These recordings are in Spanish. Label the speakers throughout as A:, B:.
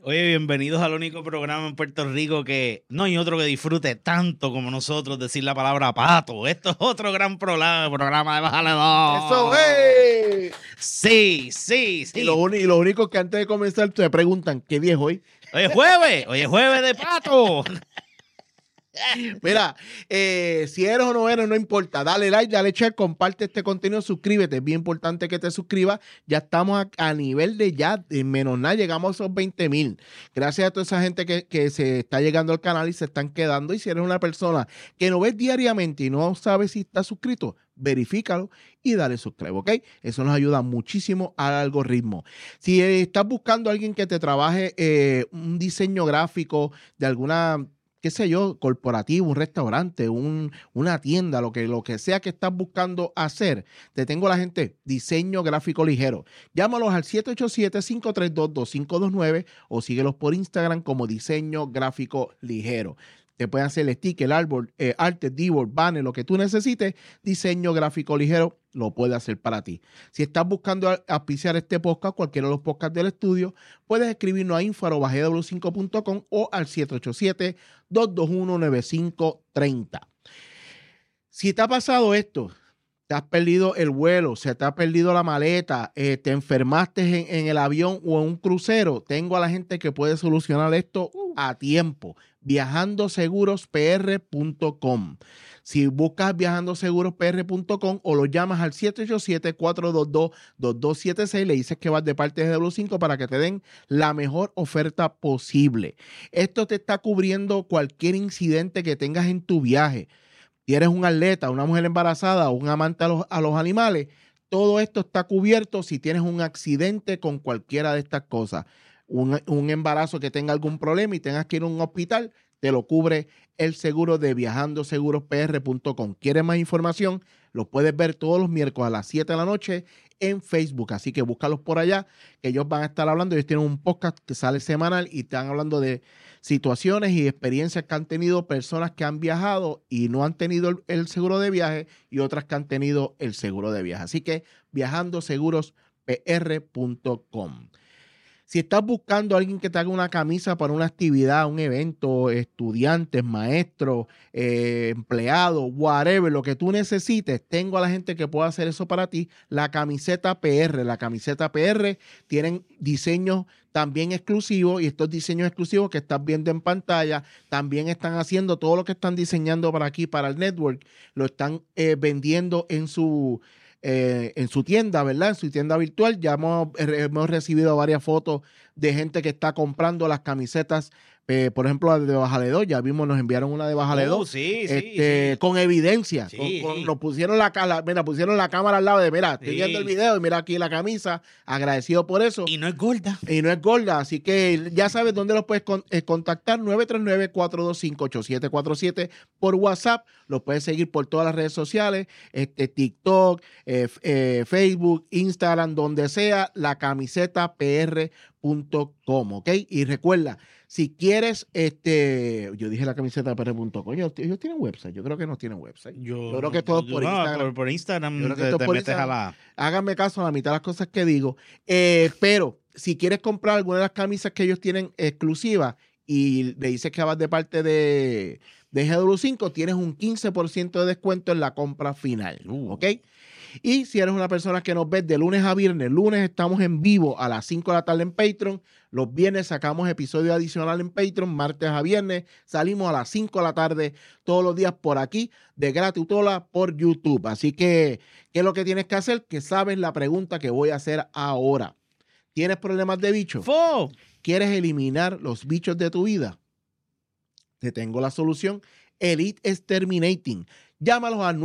A: Oye, bienvenidos al único programa en Puerto Rico que no hay otro que disfrute tanto como nosotros decir la palabra pato. Esto es otro gran programa de Bájale Dos.
B: ¡Eso, hey!
A: Sí.
B: Y lo único que antes de comenzar te preguntan, ¿qué día es hoy?
A: Hoy es jueves de pato.
B: Mira, si eres o no eres, no importa. Dale like, dale share, comparte este contenido, suscríbete. Es bien importante que te suscribas. Ya estamos a nivel de menos nada, llegamos a esos 20,000. Gracias a toda esa gente que se está llegando al canal y se están quedando. Y si eres una persona que no ves diariamente y no sabes si está suscrito, verifícalo y dale subscribe, ¿ok? Eso nos ayuda muchísimo al algoritmo. Si estás buscando a alguien que te trabaje un diseño gráfico de alguna, qué sé yo, corporativo, un restaurante, una tienda, lo que sea que estás buscando hacer, te tengo a la gente Diseño Gráfico Ligero. Llámalos al 787-532-2529 o síguelos por Instagram como Diseño Gráfico Ligero. Te pueden hacer el sticker, el árbol, arte, D-board, banner, lo que tú necesites. Diseño Gráfico Ligero lo puede hacer para ti. Si estás buscando auspiciar este podcast, cualquiera de los podcasts del estudio, puedes escribirnos a info@gw5.com o al 787-221-9530. Si te ha pasado esto, te has perdido el vuelo, se te ha perdido la maleta, te enfermaste en el avión o en un crucero, tengo a la gente que puede solucionar esto a tiempo. Viajandosegurospr.com. Si buscas viajandosegurospr.com o lo llamas al 787-422-2276, le dices que vas de parte de W5 para que te den la mejor oferta posible. Esto te está cubriendo cualquier incidente que tengas en tu viaje. Si eres un atleta, una mujer embarazada o un amante a los animales, todo esto está cubierto si tienes un accidente con cualquiera de estas cosas. Un embarazo que tenga algún problema y tengas que ir a un hospital, te lo cubre el seguro de viajandosegurospr.com. ¿Quieres más información? Los puedes ver todos los miércoles a las 7 de la noche en Facebook. Así que búscalos por allá, que ellos van a estar hablando. Ellos tienen un podcast que sale semanal y están hablando de situaciones y experiencias que han tenido personas que han viajado y no han tenido el seguro de viaje y otras que han tenido el seguro de viaje. Así que viajandosegurospr.com. Si estás buscando a alguien que te haga una camisa para una actividad, un evento, estudiantes, maestros, empleados, whatever, lo que tú necesites, tengo a la gente que pueda hacer eso para ti. La camiseta PR. La camiseta PR tienen diseños también exclusivos y estos diseños exclusivos que estás viendo en pantalla también están haciendo todo lo que están diseñando para aquí, para el network, lo están vendiendo en su tienda, ¿verdad? En su tienda virtual. Ya hemos recibido varias fotos de gente que está comprando las camisetas, por ejemplo, la de Bájale Dos. Ya vimos, nos enviaron una de Bájale Dos.
A: Sí.
B: Con evidencia.
A: Sí.
B: Nos pusieron pusieron la cámara al lado de, mira, estoy viendo el video y mira aquí la camisa. Agradecido por eso.
A: Y no es gorda.
B: Así que ya sabes dónde los puedes contactar, 939-425-8747 por WhatsApp. Los puedes seguir por todas las redes sociales, TikTok, Facebook, Instagram, donde sea, la camiseta PR.com, ¿ok? Y recuerda, si quieres, yo dije la camiseta PR.com, ellos tienen website, yo creo que no tienen website. Yo creo que todo por Instagram.
A: Por Instagram
B: te
A: metes
B: Instagram.
A: a la...
B: Háganme caso a la mitad de las cosas que digo, pero si quieres comprar alguna de las camisas que ellos tienen exclusivas y le dices que vas de parte de GW5, tienes un 15% de descuento en la compra final, ¿ok? Y si eres una persona que nos ves de lunes a viernes, lunes estamos en vivo a las 5 de la tarde en Patreon, los viernes sacamos episodio adicional en Patreon, martes a viernes salimos a las 5 de la tarde todos los días por aquí, de gratuitola por YouTube. Así que, ¿qué es lo que tienes que hacer? Que sabes la pregunta que voy a hacer ahora. ¿Tienes problemas de bichos? ¿Quieres eliminar los bichos de tu vida? Te tengo la solución. Elite Exterminating. Llámalos al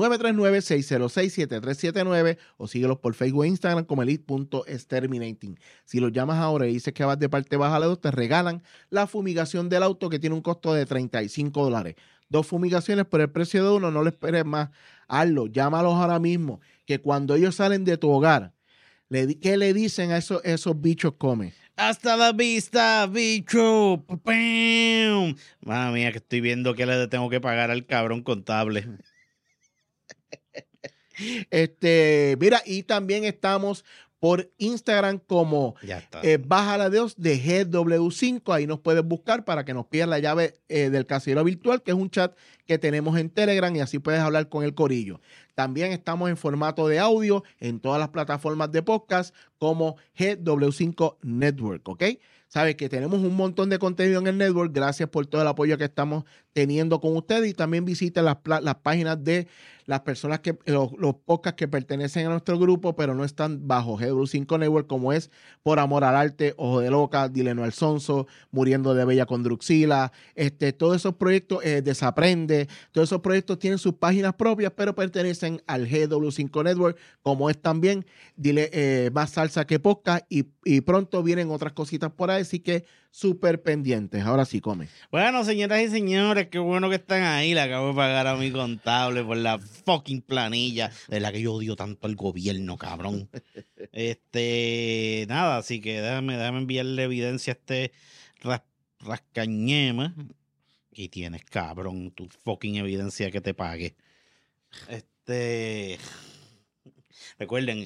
B: 939-606-7379 o síguelos por Facebook e Instagram como elite.exterminating. Si los llamas ahora y dices que vas de parte Bájale Dos, te regalan la fumigación del auto que tiene un costo de $35. 2 fumigaciones por el precio de uno, no le esperes más. Hazlo, llámalos ahora mismo, que cuando ellos salen de tu hogar, ¿qué le dicen a esos bichos come?
A: Hasta la vista, bicho. ¡Pam! Madre mía, que estoy viendo que le tengo que pagar al cabrón contable.
B: Mira, y también estamos por Instagram como
A: Ya está.
B: Bájala Dios de GW5. Ahí nos puedes buscar para que nos pidas la llave del casillero virtual, que es un chat que tenemos en Telegram, y así puedes hablar con el corillo. También estamos en formato de audio en todas las plataformas de podcast como GW5 Network, ¿ok? Sabes que tenemos un montón de contenido en el network. Gracias por todo el apoyo que estamos teniendo con ustedes, y también visiten las páginas de las personas que los podcasts que pertenecen a nuestro grupo pero no están bajo GW5 Network, como es Por Amor al Arte, Ojo de Loca, Dile No al Sonso, Muriendo de Bella con Druxila, todos esos proyectos, Desaprende, todos esos proyectos tienen sus páginas propias pero pertenecen al GW5 Network, como es también Dile Más Salsa que Podcast, y pronto vienen otras cositas por ahí, así que súper pendientes. Ahora sí, come.
A: Bueno, señoras y señores, qué bueno que están ahí. Le acabo de pagar a mi contable por la fucking planilla, de la que yo odio tanto al gobierno, cabrón. Nada, así que déjame enviarle evidencia a rascañema. Y tienes, cabrón, tu fucking evidencia que te pague. Recuerden,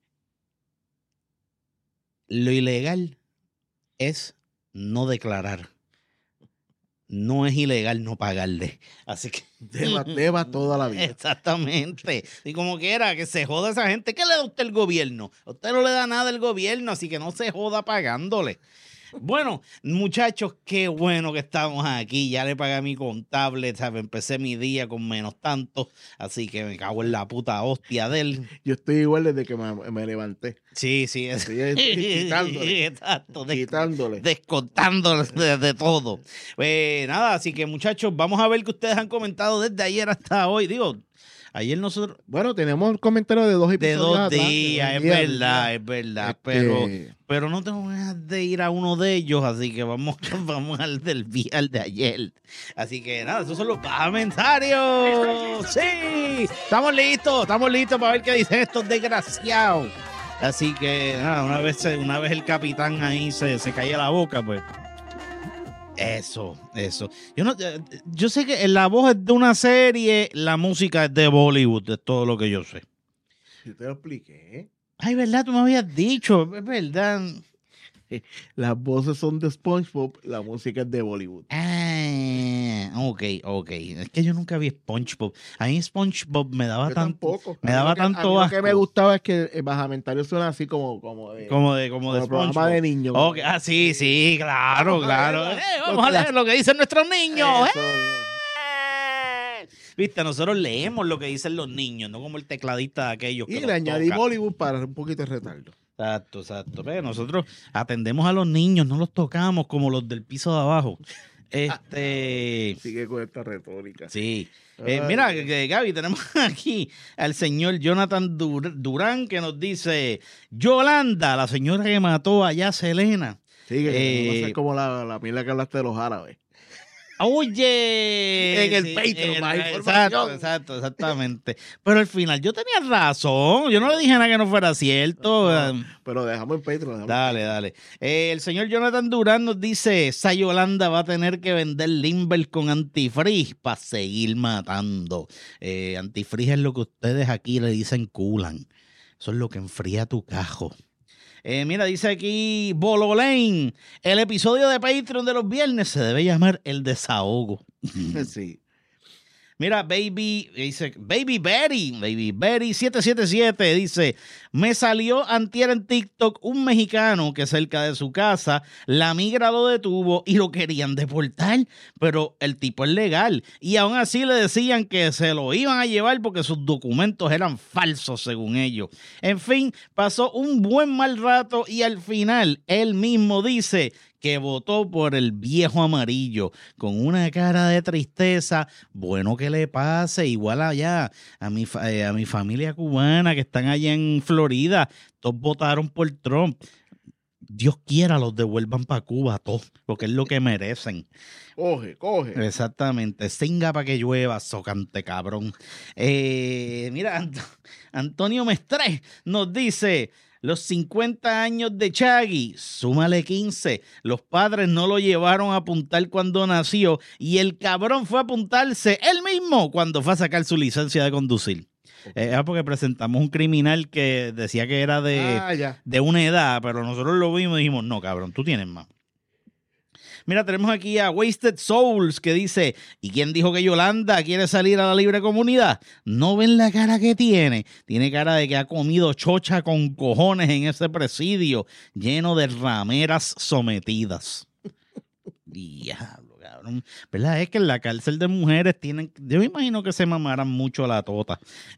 A: lo ilegal es no declarar. No es ilegal no pagarle. Así que
B: deba toda la vida.
A: Exactamente. Y como quiera, que se joda esa gente. ¿Qué le da a usted el gobierno? A usted no le da nada el gobierno, así que no se joda pagándole. Bueno, muchachos, qué bueno que estamos aquí. Ya le pagué a mi contable, ¿sabes? Empecé mi día con menos tanto, así que me cago en la puta hostia de él.
B: Yo estoy igual desde que me levanté.
A: Sí.
B: Estoy quitándole.
A: Exacto.
B: Quitándole.
A: Descontándole de todo. Nada, así que muchachos, vamos a ver qué ustedes han comentado desde ayer hasta hoy. Digo, ayer nosotros...
B: Bueno, tenemos comentarios de 2 episodios.
A: De 2
B: atrás,
A: días, es verdad. Pero no tengo ganas de ir a uno de ellos, así que vamos al al de ayer. Así que nada, esos son los comentarios. Sí, estamos listos para ver qué dicen estos desgraciados. Así que nada, una vez el capitán ahí se caía la boca, pues. Eso. Yo sé que la voz es de una serie, la música es de Bollywood, es todo lo que yo sé.
B: Yo te lo expliqué.
A: Ay, ¿verdad? Tú me habías dicho, es verdad.
B: Las voces son de SpongeBob, la música es de Bollywood.
A: Ah, ok. Es que yo nunca vi SpongeBob. A mí SpongeBob me daba tanto.
B: Tampoco.
A: Me daba tanto asco.
B: Lo que me gustaba es que el bajamentario suena así como de programa de niños.
A: Okay. Ah, sí, claro. Vamos a leer lo que dicen nuestros niños. Viste, nosotros leemos lo que dicen los niños, no como el tecladista de aquellos que
B: y le añadí Bollywood para un poquito de retardo.
A: Exacto. Pero nosotros atendemos a los niños, no los tocamos como los del piso de abajo.
B: Sigue con esta retórica.
A: Sí. Mira, Gaby, tenemos aquí al señor Jonathan Durán, que nos dice: Yolanda, la señora que mató allá a Selena.
B: Sí, que no sé como la pila que hablaste de los árabes.
A: Oye,
B: en el Patreon, más información.
A: Exactamente. Pero al final yo tenía razón. Yo no le dije nada que no fuera cierto.
B: Pero dejamos en Patreon.
A: Dale. El señor Jonathan Durán nos dice: esa Yolanda va a tener que vender Limber con antifreeze para seguir matando. Antifreeze es lo que ustedes aquí le dicen culan. Eso es lo que enfría tu cajo. Mira, dice aquí Bolo Lane: el episodio de Patreon de los viernes se debe llamar El Desahogo.
B: Sí.
A: Mira, Baby Betty 777 dice: me salió antier en TikTok un mexicano que cerca de su casa la migra lo detuvo y lo querían deportar, pero el tipo es legal y aún así le decían que se lo iban a llevar porque sus documentos eran falsos según ellos. En fin, pasó un buen mal rato y al final él mismo dice que votó por el viejo amarillo con una cara de tristeza. Bueno, que le pase, igual allá a mi familia cubana que están allá en Florida, todos votaron por Trump. Dios quiera los devuelvan para Cuba todos, porque es lo que merecen.
B: Coge.
A: Exactamente. Singa para que llueva, socante cabrón. Mira, Antonio Mestre nos dice: los 50 años de Chaggy, súmale 15. Los padres no lo llevaron a apuntar cuando nació y el cabrón fue a apuntarse él mismo cuando fue a sacar su licencia de conducir. Porque presentamos un criminal que decía que era
B: Ya.
A: de una edad, pero nosotros lo vimos y dijimos, no, cabrón, tú tienes más. Mira, tenemos aquí a Wasted Souls que dice, ¿y quién dijo que Yolanda quiere salir a la libre comunidad? ¿No ven la cara que tiene? Tiene cara de que ha comido chocha con cojones en ese presidio lleno de rameras sometidas. Diablo, cabrón. ¿Verdad? Es que en la cárcel de mujeres tienen... Yo me imagino que se mamaran mucho la tota.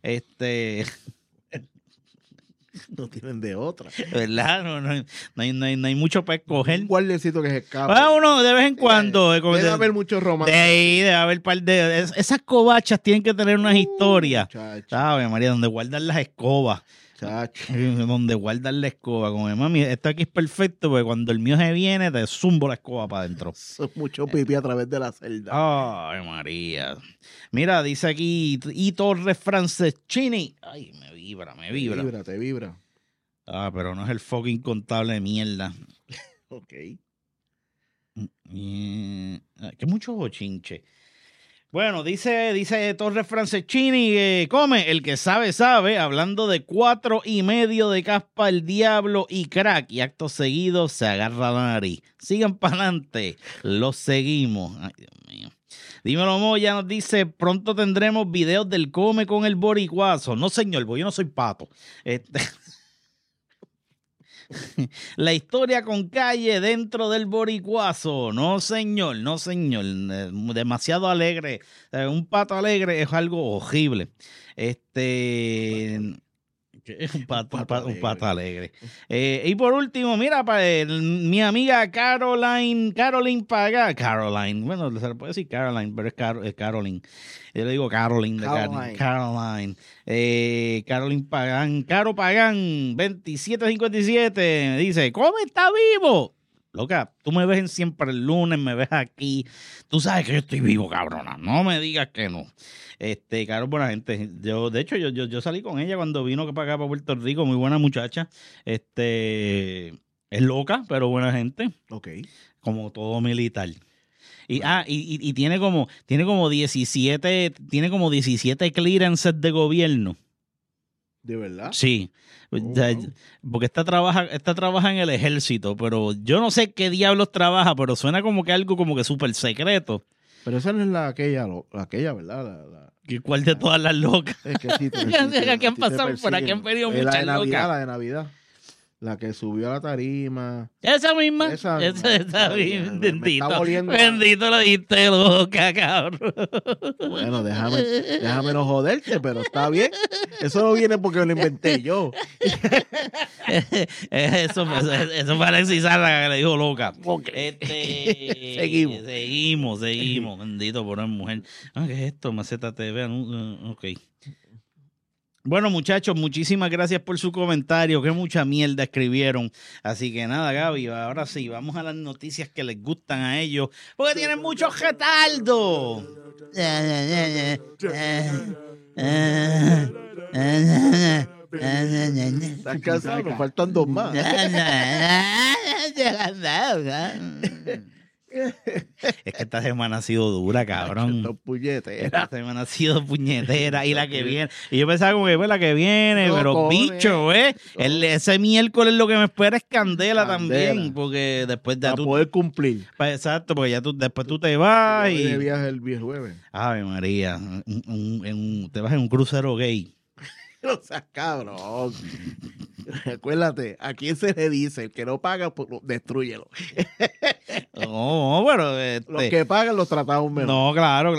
B: No tienen de otra.
A: ¿Verdad? No hay mucho para escoger.
B: Un guardecito que se escapa.
A: Uno de vez en cuando.
B: Debe haber muchos romances.
A: De ahí debe haber par de... Esas cobachas tienen que tener unas historias.
B: Chacho.
A: ¿Sabes, María? Donde guardan las escobas.
B: Chacho.
A: Donde guardan la escoba. Como mami, esto aquí es perfecto porque cuando el mío se viene, te zumbo la escoba para adentro.
B: Eso es mucho pipí a través de la celda.
A: Ay, María. Mira, dice aquí Y Torres Franceschini. Ay, me vibra.
B: Te vibra.
A: Ah, pero no es el fucking contable de mierda.
B: Ok.
A: Que mucho bochinche. Bueno, dice Torres Franceschini, come, el que sabe, sabe, hablando de 4.5 de caspa el diablo y crack, y acto seguido se agarra la nariz. Sigan para adelante, los seguimos. Ay, Dios mío. Dímelo, Moya, nos dice, pronto tendremos videos del come con el boricuazo. No, señor, porque yo no soy pato. La historia con Calle dentro del boricuazo. No, señor, no, señor. Demasiado alegre. Un pato alegre es algo horrible. Un pato alegre. Y por último, mira, mi amiga Caroline Pagán. Bueno, se le puede decir Caroline, pero es Caroline. Yo le digo Caroline. Caroline. Caroline Pagán. Caro Pagán, 2757. Me dice, ¿cómo está vivo? Loca, tú me ves en Siempre el Lunes, me ves aquí. Tú sabes que yo estoy vivo, cabrona. No me digas que no. Caro, buena gente. De hecho, yo salí con ella cuando vino para acá, para Puerto Rico. Muy buena muchacha. Es loca, pero buena gente.
B: Ok.
A: Como todo militar. Y tiene como 17 clearances de gobierno.
B: ¿De verdad?
A: Sí. Porque esta trabaja en el ejército, pero yo no sé qué diablos trabaja, pero suena como que algo como que súper secreto.
B: Pero esa no es aquella, ¿verdad?
A: ¿Cuál de todas las locas?
B: Es que sí.
A: Que han pasado por aquí, han venido muchas locas.
B: La de Navidad. La que subió a la tarima.
A: Esa misma. Esa bendito lo dijiste, loca, cabrón.
B: Bueno, déjame no joderte, pero está bien. Eso no viene porque lo inventé yo.
A: Eso para Alexis Zárraga que le dijo loca. Seguimos. Bendito por una mujer. ¿Qué es esto? Maceta TV. Ok. Bueno, muchachos, muchísimas gracias por su comentario. Qué mucha mierda escribieron. Así que nada, Gaby, ahora sí, vamos a las noticias que les gustan a ellos. Porque tienen mucho retardo.
B: ¿Estás cansado? Nos faltan 2 más.
A: Es que esta semana ha sido dura, cabrón. Esta semana ha sido puñetera. Y la que viene. Y yo pensaba como que pues, la que viene, no, pero bicho, ese miércoles lo que me espera es candela también. Porque después de
B: para poder cumplir.
A: Exacto, porque ya después tú te vas
B: y de viaje el jueves.
A: Ave María, te vas en un crucero gay.
B: No seas cabrón. Acuérdate, ¿a quién se le dice? El que no paga, pues, destrúyelo.
A: No, bueno.
B: Los que pagan los tratamos mejor.
A: No, claro.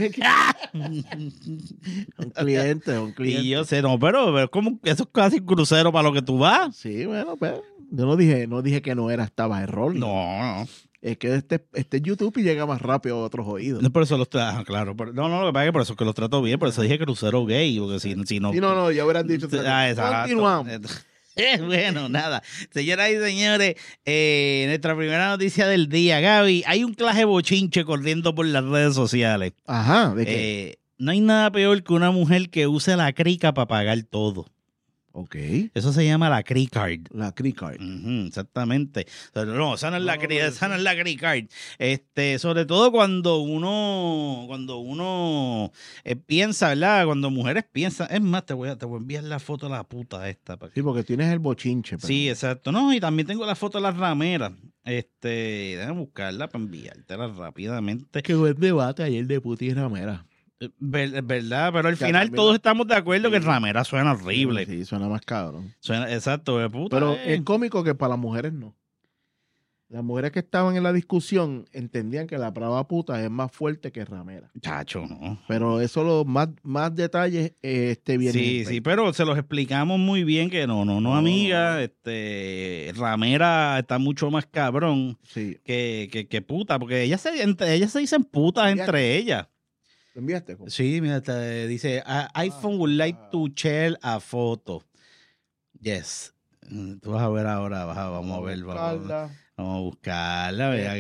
B: Un cliente.
A: Y yo sé, no, pero como eso es casi un crucero para lo que tú vas.
B: Sí, bueno, pero yo no dije que no era, estaba error.
A: No.
B: Es que este es YouTube y llega más rápido a otros oídos.
A: No, por eso claro. Lo que pasa es que por eso es que los trato bien, por eso dije crucero gay, porque si no...
B: Sí, no, ya hubieran dicho.
A: Exacto.
B: Continuamos.
A: Bueno, nada. Señoras y señores, nuestra primera noticia del día, Gaby, hay un clase bochinche corriendo por las redes sociales.
B: Ajá, ¿de qué?
A: No hay nada peor que una mujer que use la crica para pagar todo.
B: Ok.
A: Eso se llama la Cree Card.
B: La Cree Card.
A: Exactamente. Pero no, esa no es la Cree Card. Sobre todo cuando uno piensa, ¿verdad? Cuando mujeres piensan, es más, te voy a enviar la foto de la puta esta.
B: Sí, porque tienes el bochinche. Pero...
A: Sí, exacto. No, y también tengo la foto de las rameras. Déjame buscarla para enviártela rápidamente.
B: Qué buen debate ayer de puta y ramera.
A: ¿Verdad? Pero al
B: Ya,
A: final
B: también
A: todos
B: la-
A: estamos de acuerdo que
B: Sí.
A: ramera suena horrible.
B: Sí, suena más cabrón.
A: Suena, exacto, de puta.
B: Pero es cómico que para las mujeres no. Las mujeres que estaban en la discusión entendían que la palabra puta es más fuerte que ramera.
A: Chacho, ¿no?
B: Pero eso, más detalles, viene.
A: Sí, pero se los explicamos muy bien que no, amiga, ramera está mucho más cabrón
B: Sí.
A: que puta, porque ellas se dicen putas entre ellas.
B: ¿Lo enviaste?
A: Sí, mira, dice, iPhone would like to share a photo. Yes. Tú vas a ver ahora, vamos a ver, vamos a buscarla, mira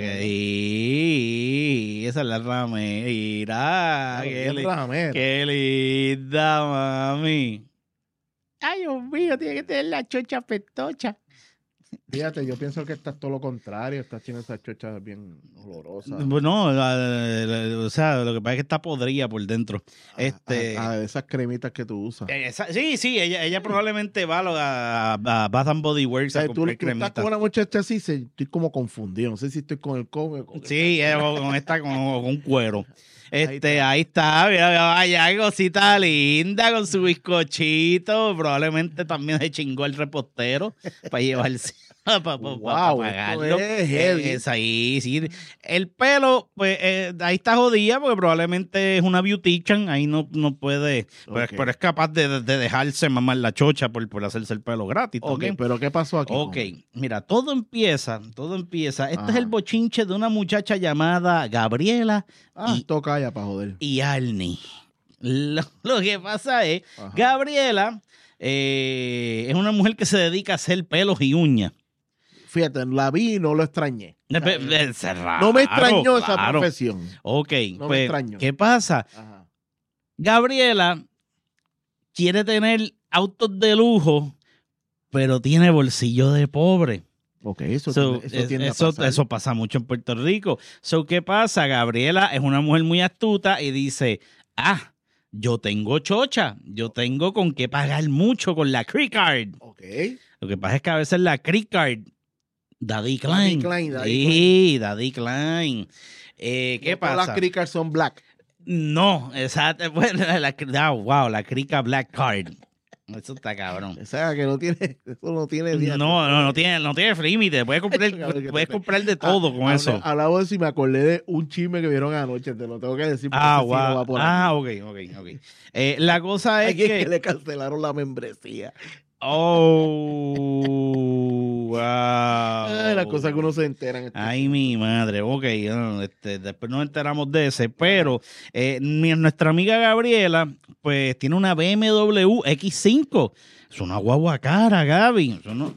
A: que esa es la ramera, qué linda, mami. Ay, Dios mío, tiene que tener la chocha petocha.
B: Fíjate, yo pienso que estás todo lo contrario, estás tiene esas chochas bien olorosas.
A: Bueno, o sea, lo que pasa es que está podrida por dentro.
B: Esas cremitas que tú usas.
A: Sí, ella probablemente va a Bath and Body Works a comprar
B: tú estás
A: cremita.
B: con una muchacha así, estoy como confundido. No sé si estoy con el come o con
A: Sí, con un cuero.
B: Ahí
A: Ahí está, mira, vaya, cosita linda con su bizcochito. Probablemente también se chingó el repostero para llevarse. Para pagarlo.
B: Esto es heavy.
A: Es ahí, sí. El pelo, pues ahí está jodida porque probablemente es una beautician, ahí no puede, pero es capaz de dejarse mamar la chocha por hacerse el pelo gratis también.
B: Pero ¿qué pasó aquí?
A: Ok, mira, todo empieza. Este es el bochinche de una muchacha llamada Gabriela
B: toca ya para joder.
A: y Arnie. Lo que pasa es, Gabriela es una mujer que se dedica a hacer pelos y uñas.
B: Fíjate, la vi y no lo extrañé.
A: No
B: me extrañó esa profesión.
A: Ok,
B: No me
A: pues,
B: extrañó.
A: ¿qué pasa? Gabriela quiere tener autos de lujo, pero tiene bolsillo de pobre.
B: Ok, eso tiende a pasar.
A: Eso pasa mucho en Puerto Rico. ¿Qué pasa? Gabriela es una mujer muy astuta y dice, yo tengo chocha, yo tengo con qué pagar mucho con la Cree Card.
B: Ok.
A: Lo que pasa es que a veces la Cree Card, Daddy Klein. Daddy Klein. ¿Qué pasa?
B: Todas las Cree Cards son black.
A: No, exacto. Bueno, la Cree Card Black Card. Eso está cabrón.
B: O sea, que no tiene
A: No tiene límite. Puedes comprar de todo con eso.
B: Hablamos de eso y me acordé de un chisme que vieron anoche. Te lo tengo que decir.
A: Ok. La cosa es
B: que le cancelaron la membresía.
A: Oh, wow.
B: Las cosas que uno se enteran.
A: Ay, mi madre. Ok, después nos enteramos de ese. Pero nuestra amiga Gabriela, pues tiene una BMW X5. Es una guagua cara, Gaby. Eso no...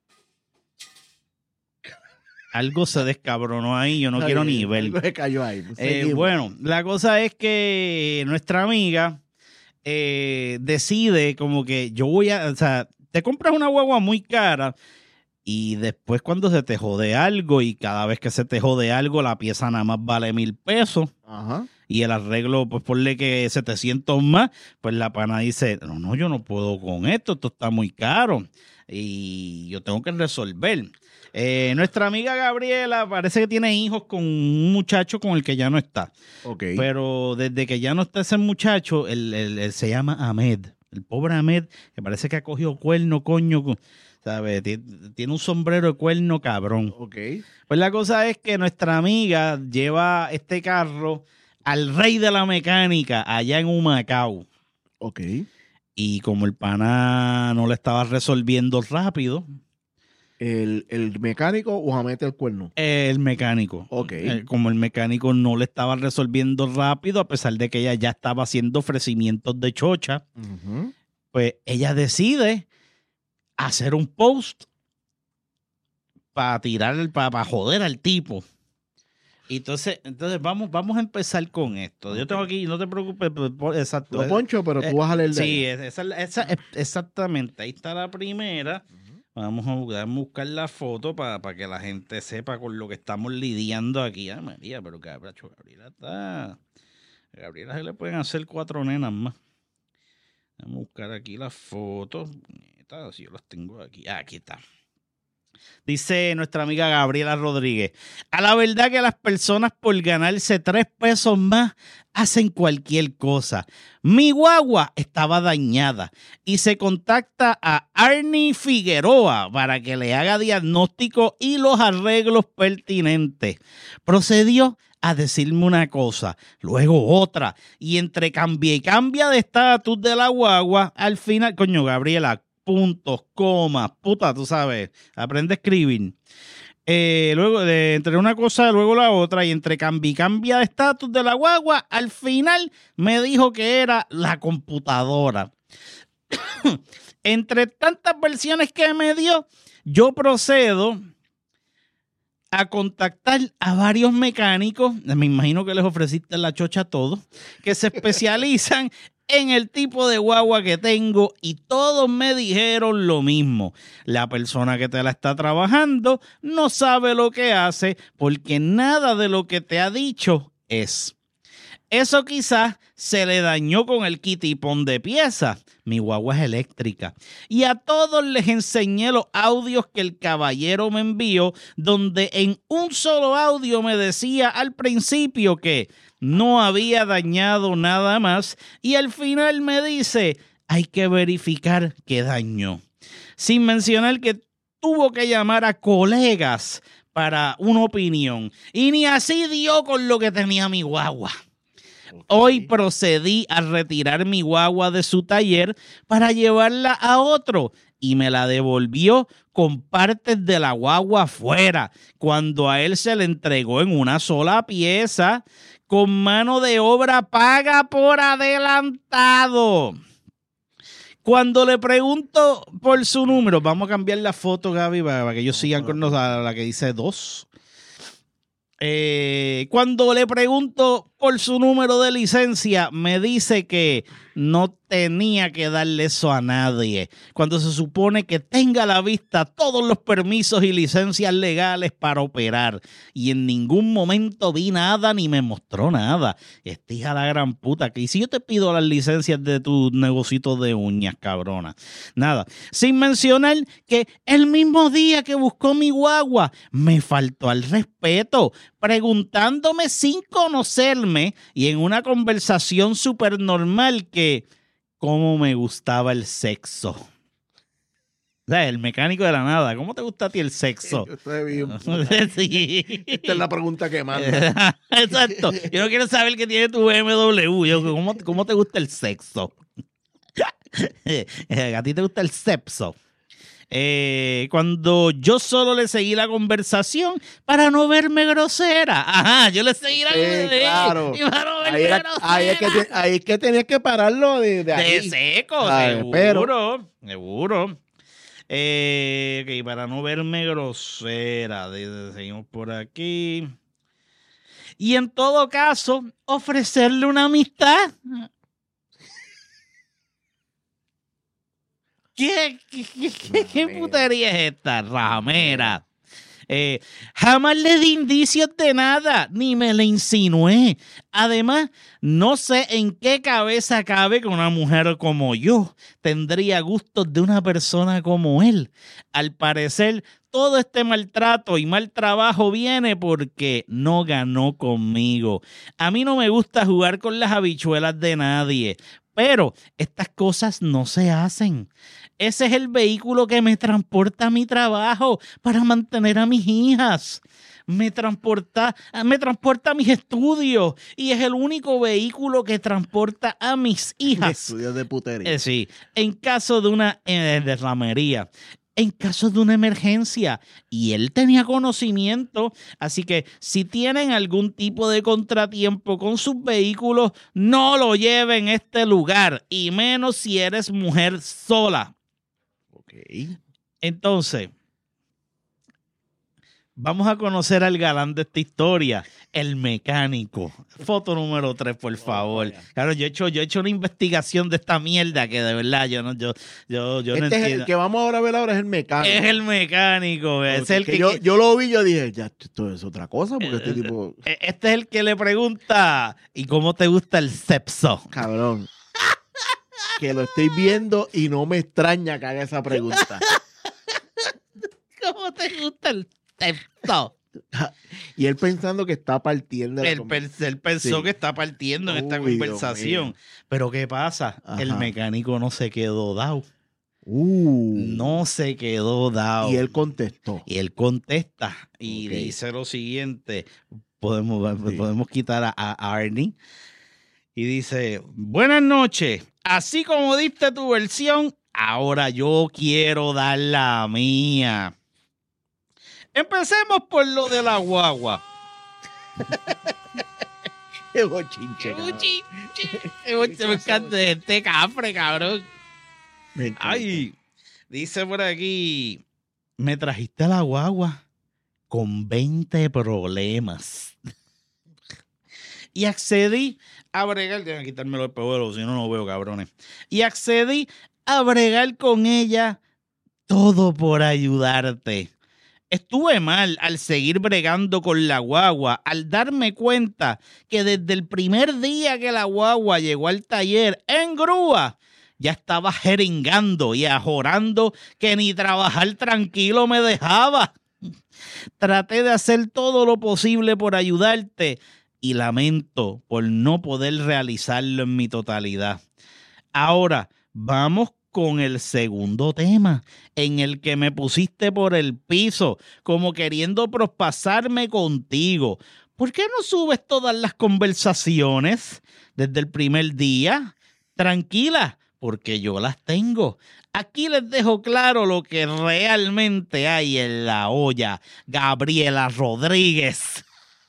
A: Algo se descabronó ahí, yo no quiero ni ver.
B: Algo se cayó ahí.
A: Bueno, la cosa es que nuestra amiga decide como que o sea, te compras una guagua muy cara y después cuando se te jode algo y cada vez que se te jode algo la pieza nada más vale $1,000 y el arreglo pues ponle que 700 más, pues la pana dice, no, yo no puedo con esto está muy caro y yo tengo que resolver. Nuestra amiga Gabriela parece que tiene hijos con un muchacho con el que ya no está.
B: Okay.
A: Pero desde que ya no está ese muchacho, él se llama Ahmed. El pobre Ahmed, que parece que ha cogido cuerno, coño, ¿sabes? Tiene un sombrero de cuerno cabrón.
B: Okay.
A: Pues la cosa es que nuestra amiga lleva este carro al rey de la mecánica allá en Humacao.
B: Ok.
A: Y como el pana no le estaba resolviendo rápido...
B: ¿El mecánico o a meter el cuerno?
A: El mecánico.
B: Ok.
A: Como el mecánico no le estaba resolviendo rápido, a pesar de que ella ya estaba haciendo ofrecimientos de chocha, pues ella decide hacer un post para tirar, para joder al tipo. Entonces vamos a empezar con esto. Yo tengo aquí, no te preocupes, exacto.
B: Lo poncho, pero tú vas a leer de
A: sí,
B: ella.
A: exactamente. Ahí está la primera. Vamos a buscar la foto para que la gente sepa con lo que estamos lidiando aquí. Ah, María, pero Gabriela se le pueden hacer 4 nenas más. Vamos a buscar aquí las fotos. Si yo las tengo aquí. Aquí está. Dice nuestra amiga Gabriela Rodríguez: a la verdad que las personas por ganarse 3 pesos más hacen cualquier cosa. Mi guagua estaba dañada y se contacta a Arnie Figueroa para que le haga diagnóstico y los arreglos pertinentes. Procedió a decirme una cosa, luego otra, y entre cambia y cambia de estatus de la guagua, al final, coño, Gabriela, puntos, comas, puta, tú sabes, aprende a escribir. Luego, entre una cosa, luego la otra, y entre cambia y cambia de estatus de la guagua, al final me dijo que era la computadora. Entre tantas versiones que me dio, yo procedo a contactar a varios mecánicos, me imagino que les ofreciste la chocha a todos, que se especializan en el tipo de guagua que tengo, y todos me dijeron lo mismo. La persona que te la está trabajando no sabe lo que hace porque nada de lo que te ha dicho es. Eso quizás se le dañó con el kitipón de piezas. Mi guagua es eléctrica. Y a todos les enseñé los audios que el caballero me envió, donde en un solo audio me decía al principio que no había dañado nada más, y al final me dice, hay que verificar qué dañó. Sin mencionar que tuvo que llamar a colegas para una opinión. Y ni así dio con lo que tenía mi guagua. Hoy procedí a retirar mi guagua de su taller para llevarla a otro, y me la devolvió con partes de la guagua afuera, cuando a él se le entregó en una sola pieza, con mano de obra paga por adelantado. Cuando le pregunto por su número, vamos a cambiar la foto, Gaby, para que ellos sigan con nosotros, a la que dice 2. Cuando le pregunto por su número de licencia, me dice que no tenía que darle eso a nadie, cuando se supone que tenga a la vista todos los permisos y licencias legales para operar, y en ningún momento vi nada ni me mostró nada. Esta hija de la gran puta, que si yo te pido las licencias de tu negocito de uñas, cabrona, nada. Sin mencionar que el mismo día que buscó mi guagua me faltó al respeto, preguntándome sin conocerme y en una conversación súper normal que cómo me gustaba el sexo. O sea, el mecánico de la nada, ¿cómo te gusta a ti el sexo?
B: Yo estoy bien.
A: Sí.
B: Esta es la pregunta que manda.
A: Exacto. Yo no quiero saber qué tiene tu BMW. ¿Cómo te gusta el sexo? ¿A ti te gusta el sexo? Cuando yo solo le seguí la conversación para no verme grosera. Ajá, yo le seguí la conversación.
B: Claro.
A: Y para no verme grosera.
B: Ahí es que tenías que pararlo de ahí.
A: De seco, seguro.
B: Pero
A: Seguro. Ok, para no verme grosera. Seguimos por aquí. Y en todo caso, ofrecerle una amistad. ¿Qué putería es esta, ramera? Jamás le di indicios de nada, ni me le insinué. Además, no sé en qué cabeza cabe que una mujer como yo tendría gustos de una persona como él. Al parecer, todo este maltrato y mal trabajo viene porque no ganó conmigo. A mí no me gusta jugar con las habichuelas de nadie, pero estas cosas no se hacen. Ese es el vehículo que me transporta a mi trabajo para mantener a mis hijas. Me transporta a mis estudios, y es el único vehículo que transporta a mis hijas.
B: Estudios de putería.
A: Sí, en caso de una derramería, en caso de una emergencia. Y él tenía conocimiento, así que si tienen algún tipo de contratiempo con sus vehículos, no lo lleven a este lugar, y menos si eres mujer sola.
B: Ok.
A: Entonces, Vamos a conocer al galán de esta historia, el mecánico. Foto número 3, por favor. Claro, yo he hecho una investigación de esta mierda que de verdad yo no
B: Este es
A: entiendo.
B: el que vamos ahora a ver ahora es el mecánico.
A: Es el mecánico, es el que
B: yo lo vi, yo dije, ya, esto es otra cosa, porque este tipo,
A: este es el que le pregunta, ¿y cómo te gusta el sexo?
B: cabrón, que lo estoy viendo y no me extraña que haga esa pregunta.
A: ¿Cómo te gusta el sexo?
B: Y él pensando que está partiendo.
A: Él pensó
B: Sí.
A: que está partiendo en esta
B: Uy,
A: conversación.
B: Dios mío.
A: Pero ¿qué pasa?
B: Ajá.
A: El mecánico no se quedó dado. No se quedó dado.
B: Y él contestó.
A: Y él contesta y
B: Ok.
A: dice lo siguiente. Podemos quitar a Arnie. Y dice, buenas noches. Así como diste tu versión, ahora yo quiero dar la mía. Empecemos por lo de la guagua.
B: Qué bochinche, cabrón.
A: Me encanta este cafre, cabrón.
B: Me encanta.
A: Ay, dice por aquí, me trajiste la guagua con 20 problemas. Y accedí a bregar, déjame quitarme el peludo, si no, no veo, cabrones. Y accedí a bregar con ella todo por ayudarte. Estuve mal al seguir bregando con la guagua, al darme cuenta que desde el primer día que la guagua llegó al taller en grúa, ya estaba jeringando y ajorando que ni trabajar tranquilo me dejaba. Traté de hacer todo lo posible por ayudarte y lamento por no poder realizarlo en mi totalidad. Ahora, vamos con el segundo tema, en el que me pusiste por el piso, como queriendo prospasarme contigo. ¿Por qué no subes todas las conversaciones desde el primer día? Tranquila, porque yo las tengo. Aquí les dejo claro lo que realmente hay en la olla. Gabriela Rodríguez.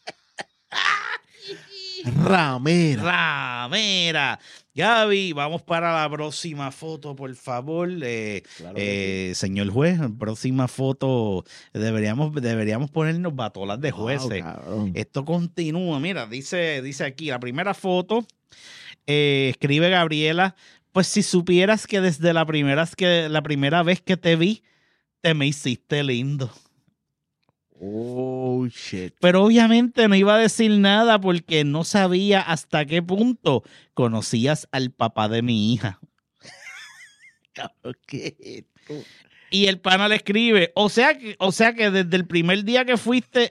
A: Ramera. Gaby, vamos para la próxima foto, por favor.
B: Claro que
A: Señor juez, próxima foto. Deberíamos ponernos batolas de jueces.
B: Wow, cabrón.
A: Esto continúa. Mira, dice aquí, la primera foto, escribe Gabriela, pues si supieras que desde la primera vez que te vi, te me hiciste lindo.
B: Oh, shit.
A: Pero obviamente no iba a decir nada porque no sabía hasta qué punto conocías al papá de mi hija.
B: Cabrón, ¿qué es esto?
A: Y el pana le escribe, o sea que desde el primer día que fuiste,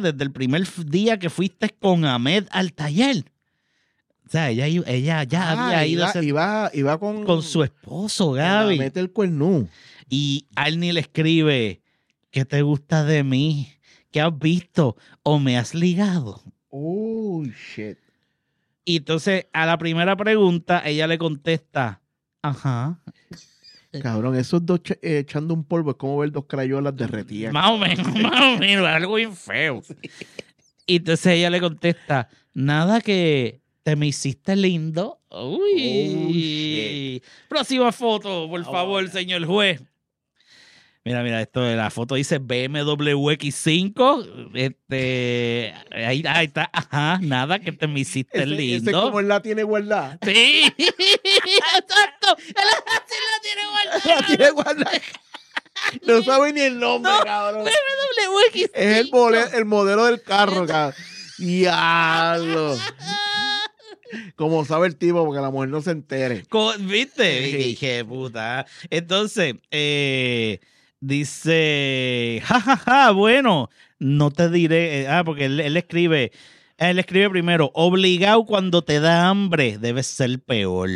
A: con Ahmed al taller. O sea, ella ya había ido
B: iba con
A: con su esposo,
B: La
A: Gaby.
B: mete el cuernú.
A: Y Arnie le escribe, ¿qué te gusta de mí? ¿Qué has visto? ¿O me has ligado?
B: Oh, shit.
A: Y entonces a la primera pregunta ella le contesta, ajá.
B: Cabrón, esos dos echando un polvo es como ver dos crayolas derretidas.
A: Más o menos, algo bien feo. Y entonces ella le contesta, nada que te me hiciste lindo. Uy. Próxima foto, por favor, señor juez. Mira, esto de la foto dice BMW X5. Ahí está. Ajá, nada que te me hiciste
B: Ese
A: lindo.
B: como él la tiene guardada.
A: Sí, exacto. Él así la tiene guardada.
B: La tiene guardada. No sabe ni el nombre,
A: No,
B: cabrón.
A: BMW X5.
B: Es el modelo del carro, cabrón. Diablo. Como sabe el tipo, porque la mujer no se entere.
A: ¿Viste?
B: Sí.
A: Dije, puta. Entonces, dice, jajaja, bueno, no te diré, porque él escribe primero, obligado cuando te da hambre, debe ser peor.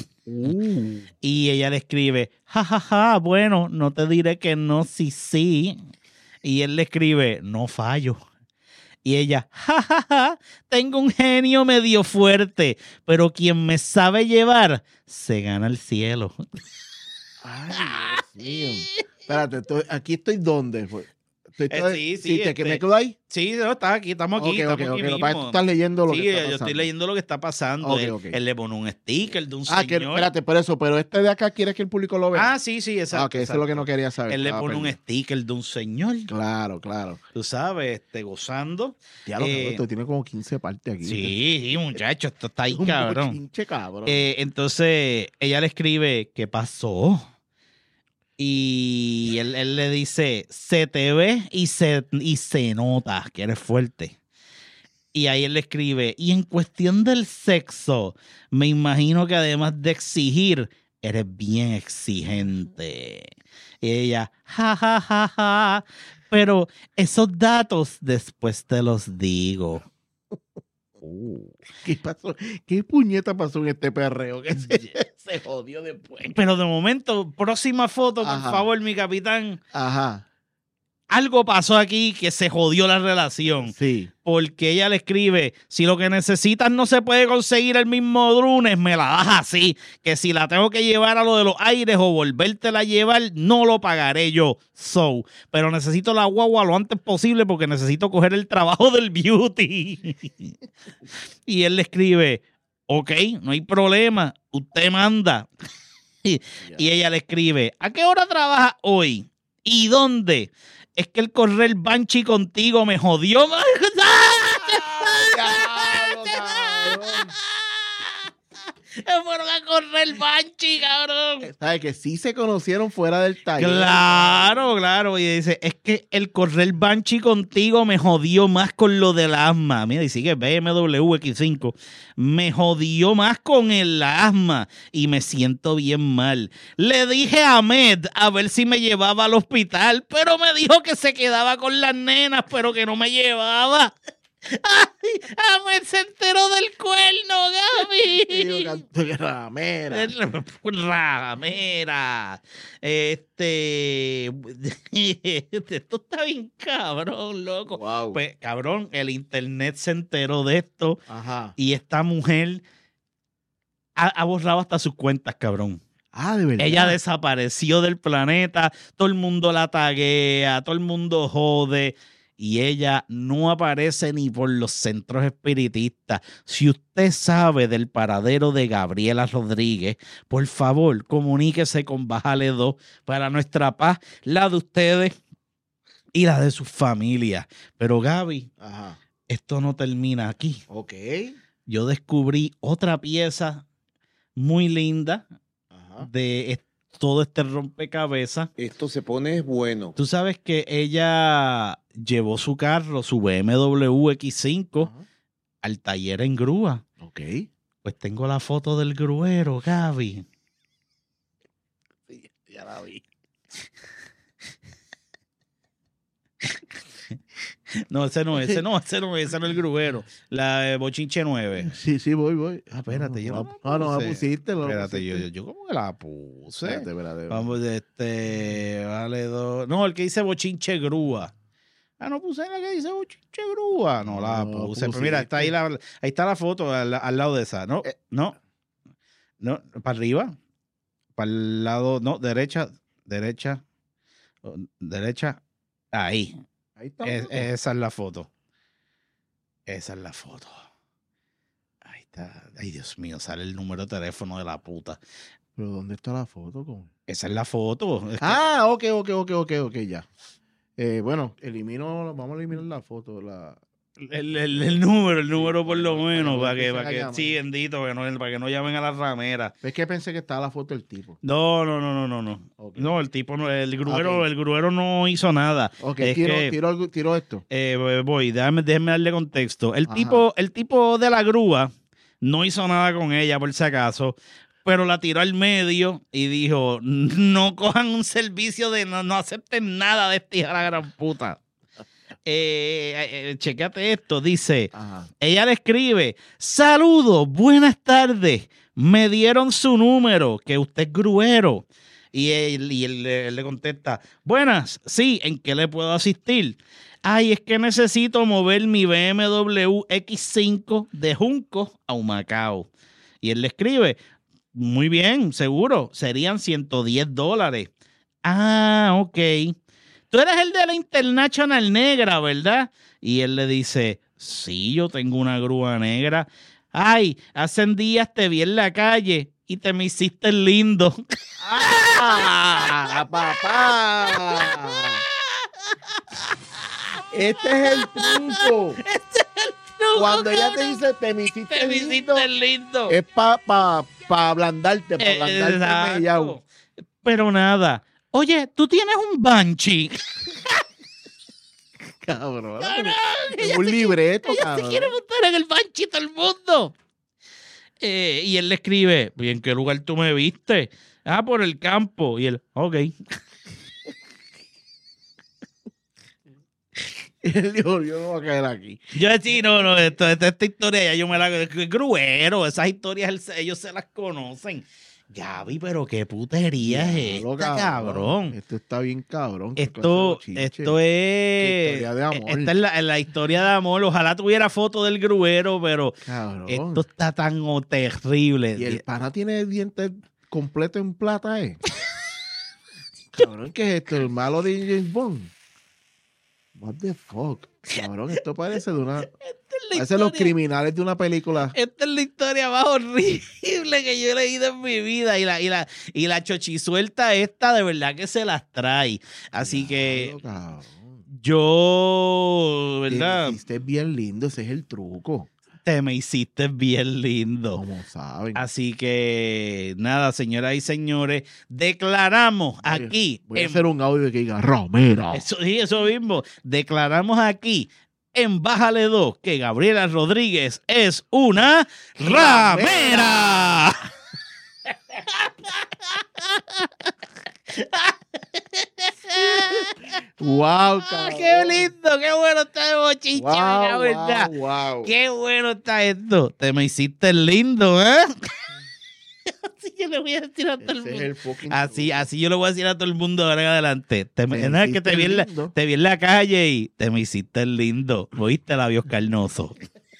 A: Y ella le escribe, jajaja, bueno, no te diré que no, sí. Y él le escribe, no fallo. Y ella, jajaja, tengo un genio medio fuerte, pero quien me sabe llevar, se gana el cielo.
B: Ay, Dios mío. Espérate, aquí estoy ¿dónde? ¿Me quedo ahí?
A: Sí, no, está aquí, estamos aquí.
B: Ok.
A: Aquí
B: Lo
A: mismo.
B: que tú estás leyendo lo que está pasando.
A: Yo estoy leyendo lo que está pasando. Él le pone un sticker de un señor.
B: Espérate, por eso, pero este de acá quieres que el público lo vea.
A: Sí, exacto.
B: Eso es lo que no quería saber.
A: Él le pone un sticker de un señor.
B: Claro.
A: Tú sabes, gozando.
B: Diablo, esto tiene como 15 partes aquí.
A: Sí, muchacho, esto está ahí,
B: un
A: cabrón.
B: Pinche cabrón.
A: Entonces, ella le escribe, ¿qué pasó? Y él le dice, se te ve y se nota que eres fuerte. Y ahí él le escribe, y en cuestión del sexo, me imagino que además de exigir, eres bien exigente. Y ella, ja, pero esos datos después te los digo.
B: ¿Qué pasó? ¿Qué puñeta pasó en este perreo? Que se jodió después.
A: Pero de momento, próxima foto, por favor, mi capitán.
B: Ajá.
A: Algo pasó aquí que se jodió la relación.
B: Sí.
A: Porque ella le escribe, si lo que necesitas no se puede conseguir el mismo lunes, me la das así. Que si la tengo que llevar a lo de los aires o volvértela a llevar, no lo pagaré yo. Pero necesito la guagua lo antes posible porque necesito coger el trabajo del beauty. Y él le escribe, ok, no hay problema, usted manda. Y ella le escribe, ¿a qué hora trabaja hoy? ¿Y dónde? Es que el correr Banshee contigo me jodió. Fueron a correr Banshee, cabrón.
B: ¿Sabes que sí se conocieron fuera del taller?
A: Claro. Y dice, es que el correr Banshee contigo me jodió más con lo del asma. Mira, y sigue BMW X5. Me jodió más con el asma y me siento bien mal. Le dije a Ahmed a ver si me llevaba al hospital, pero me dijo que se quedaba con las nenas, pero que no me llevaba. ¡Ay! Ahmed se enteró del cuerno, Gaby.
B: Ramera.
A: Esto está bien cabrón, loco.
B: Wow.
A: Pues, cabrón, el internet se enteró de esto.
B: Ajá.
A: Y esta mujer ha borrado hasta sus cuentas, cabrón.
B: De verdad.
A: Ella desapareció del planeta, todo el mundo la taguea, todo el mundo jode. Y ella no aparece ni por los centros espiritistas. Si usted sabe del paradero de Gabriela Rodríguez, por favor, comuníquese con Bájale 2 para nuestra paz, la de ustedes y la de sus familias. Pero Gaby, esto no termina aquí.
B: Ok.
A: Yo descubrí otra pieza muy linda de todo este rompecabezas.
C: Esto se pone bueno.
A: Tú sabes que ella llevó su carro, su BMW X5, al taller en grúa.
B: Ok.
A: Pues tengo la foto del gruero, Gaby.
B: Sí, ya la vi.
A: No, ese no es el gruero. La Bochinche 9.
B: Sí, voy.
A: Espérate, yo
B: no la pusiste.
A: Espérate, yo como que la puse.
B: Espérate.
A: Vamos, vale dos. No, el que dice Bochinche Grúa. No puse la que dice Bochinche Grúa. No la puse. Pero mira, está ahí ahí está la foto al lado de esa. No, para arriba. Para el lado, no, derecha. Ahí.
B: Ahí está.
A: Esa es la foto. Ahí está. Ay, Dios mío, sale el número de teléfono de la puta.
B: ¿Pero dónde está la foto?
A: Esa es la foto.
B: Ok, ya. Bueno, vamos a eliminar la foto.
A: El número por lo menos, para que sí, bendito, para que no llamen a las rameras.
B: Es que pensé que estaba la foto del tipo.
A: No. Okay. No, el tipo no, el gruero no hizo nada.
B: Ok, tiro esto.
A: Déjeme darle contexto. El tipo de la grúa no hizo nada con ella, por si acaso, pero la tiró al medio y dijo, no cojan un servicio no acepten nada de esta hija de la gran puta. Checate esto, dice, ella le escribe, saludos, buenas tardes, me dieron su número, que usted es gruero. Y él le contesta, buenas, sí, ¿en qué le puedo asistir? Ay, es que necesito mover mi BMW X5 de Juncos a Humacao. Y él le escribe, muy bien, seguro, serían $110. Ok. tú eres el de la International Negra, ¿verdad? Y él le dice, sí, yo tengo una grúa negra. Ay, hace días te vi en la calle y te me hiciste lindo.
B: ¡Ah, papá! Este es el truco. Cuando ella te dice, te me hiciste
A: lindo.
B: Es para ablandarte,
A: Exacto.
B: mellao.
A: Pero nada. Oye, tú tienes un Banshee.
B: Cabrón.
A: Ella
B: Un
A: se
B: libreto,
A: Ella se
B: cabrón.
A: quiere montar en el Banshee todo el mundo. Y él le escribe, ¿y en qué lugar tú me viste? Ah, por el campo. Y él, ok.
B: Y él dijo, yo no voy a caer aquí.
A: Yo sí, no, esta historia ya yo me la... Gruero, esas historias ellos se las conocen. Gaby, pero qué putería es
B: Diablo,
A: esta, cabrón.
B: Esto está bien cabrón. Qué
A: Esto
B: clase de bochinche.
A: es...
B: Qué historia de amor.
A: Esta es la historia de amor. Ojalá tuviera foto del gruero, pero
B: Cabrón.
A: esto está tan terrible.
B: Y el pana tiene dientes completo en plata, ¿eh? Cabrón, ¿qué es esto? ¿El malo de James Bond? What the fuck? Cabrón, esto parece de una... Parece los criminales de una película.
A: Esta es la historia más horrible que yo he leído en mi vida. Y la chochisuelta esta de verdad que se las trae. Así que
B: Cabrón.
A: yo, ¿verdad?
B: Te hiciste bien lindo, ese es el truco.
A: Te me hiciste bien lindo.
B: Como saben.
A: Así que nada, señoras y señores, declaramos aquí.
B: Voy a hacer un audio que diga Romero.
A: Eso mismo. Declaramos aquí en Bájale 2 que Gabriela Rodríguez es una ramera.
B: Wow, cabrón.
A: ¡Qué lindo! ¡Qué bueno está el bochinche! la
B: Wow,
A: verdad!
B: wow.
A: ¡Qué bueno está esto! Te me hiciste lindo, ¿eh? Así yo le voy a decir a todo el
B: Ese es
A: mundo.
B: el fucking
A: Así yo le voy a decir a todo el mundo ahora en adelante.
B: me
A: Nada, que
B: hiciste lindo.
A: te vi en la calle y te me hiciste lindo. ¿Oíste, labios carnosos?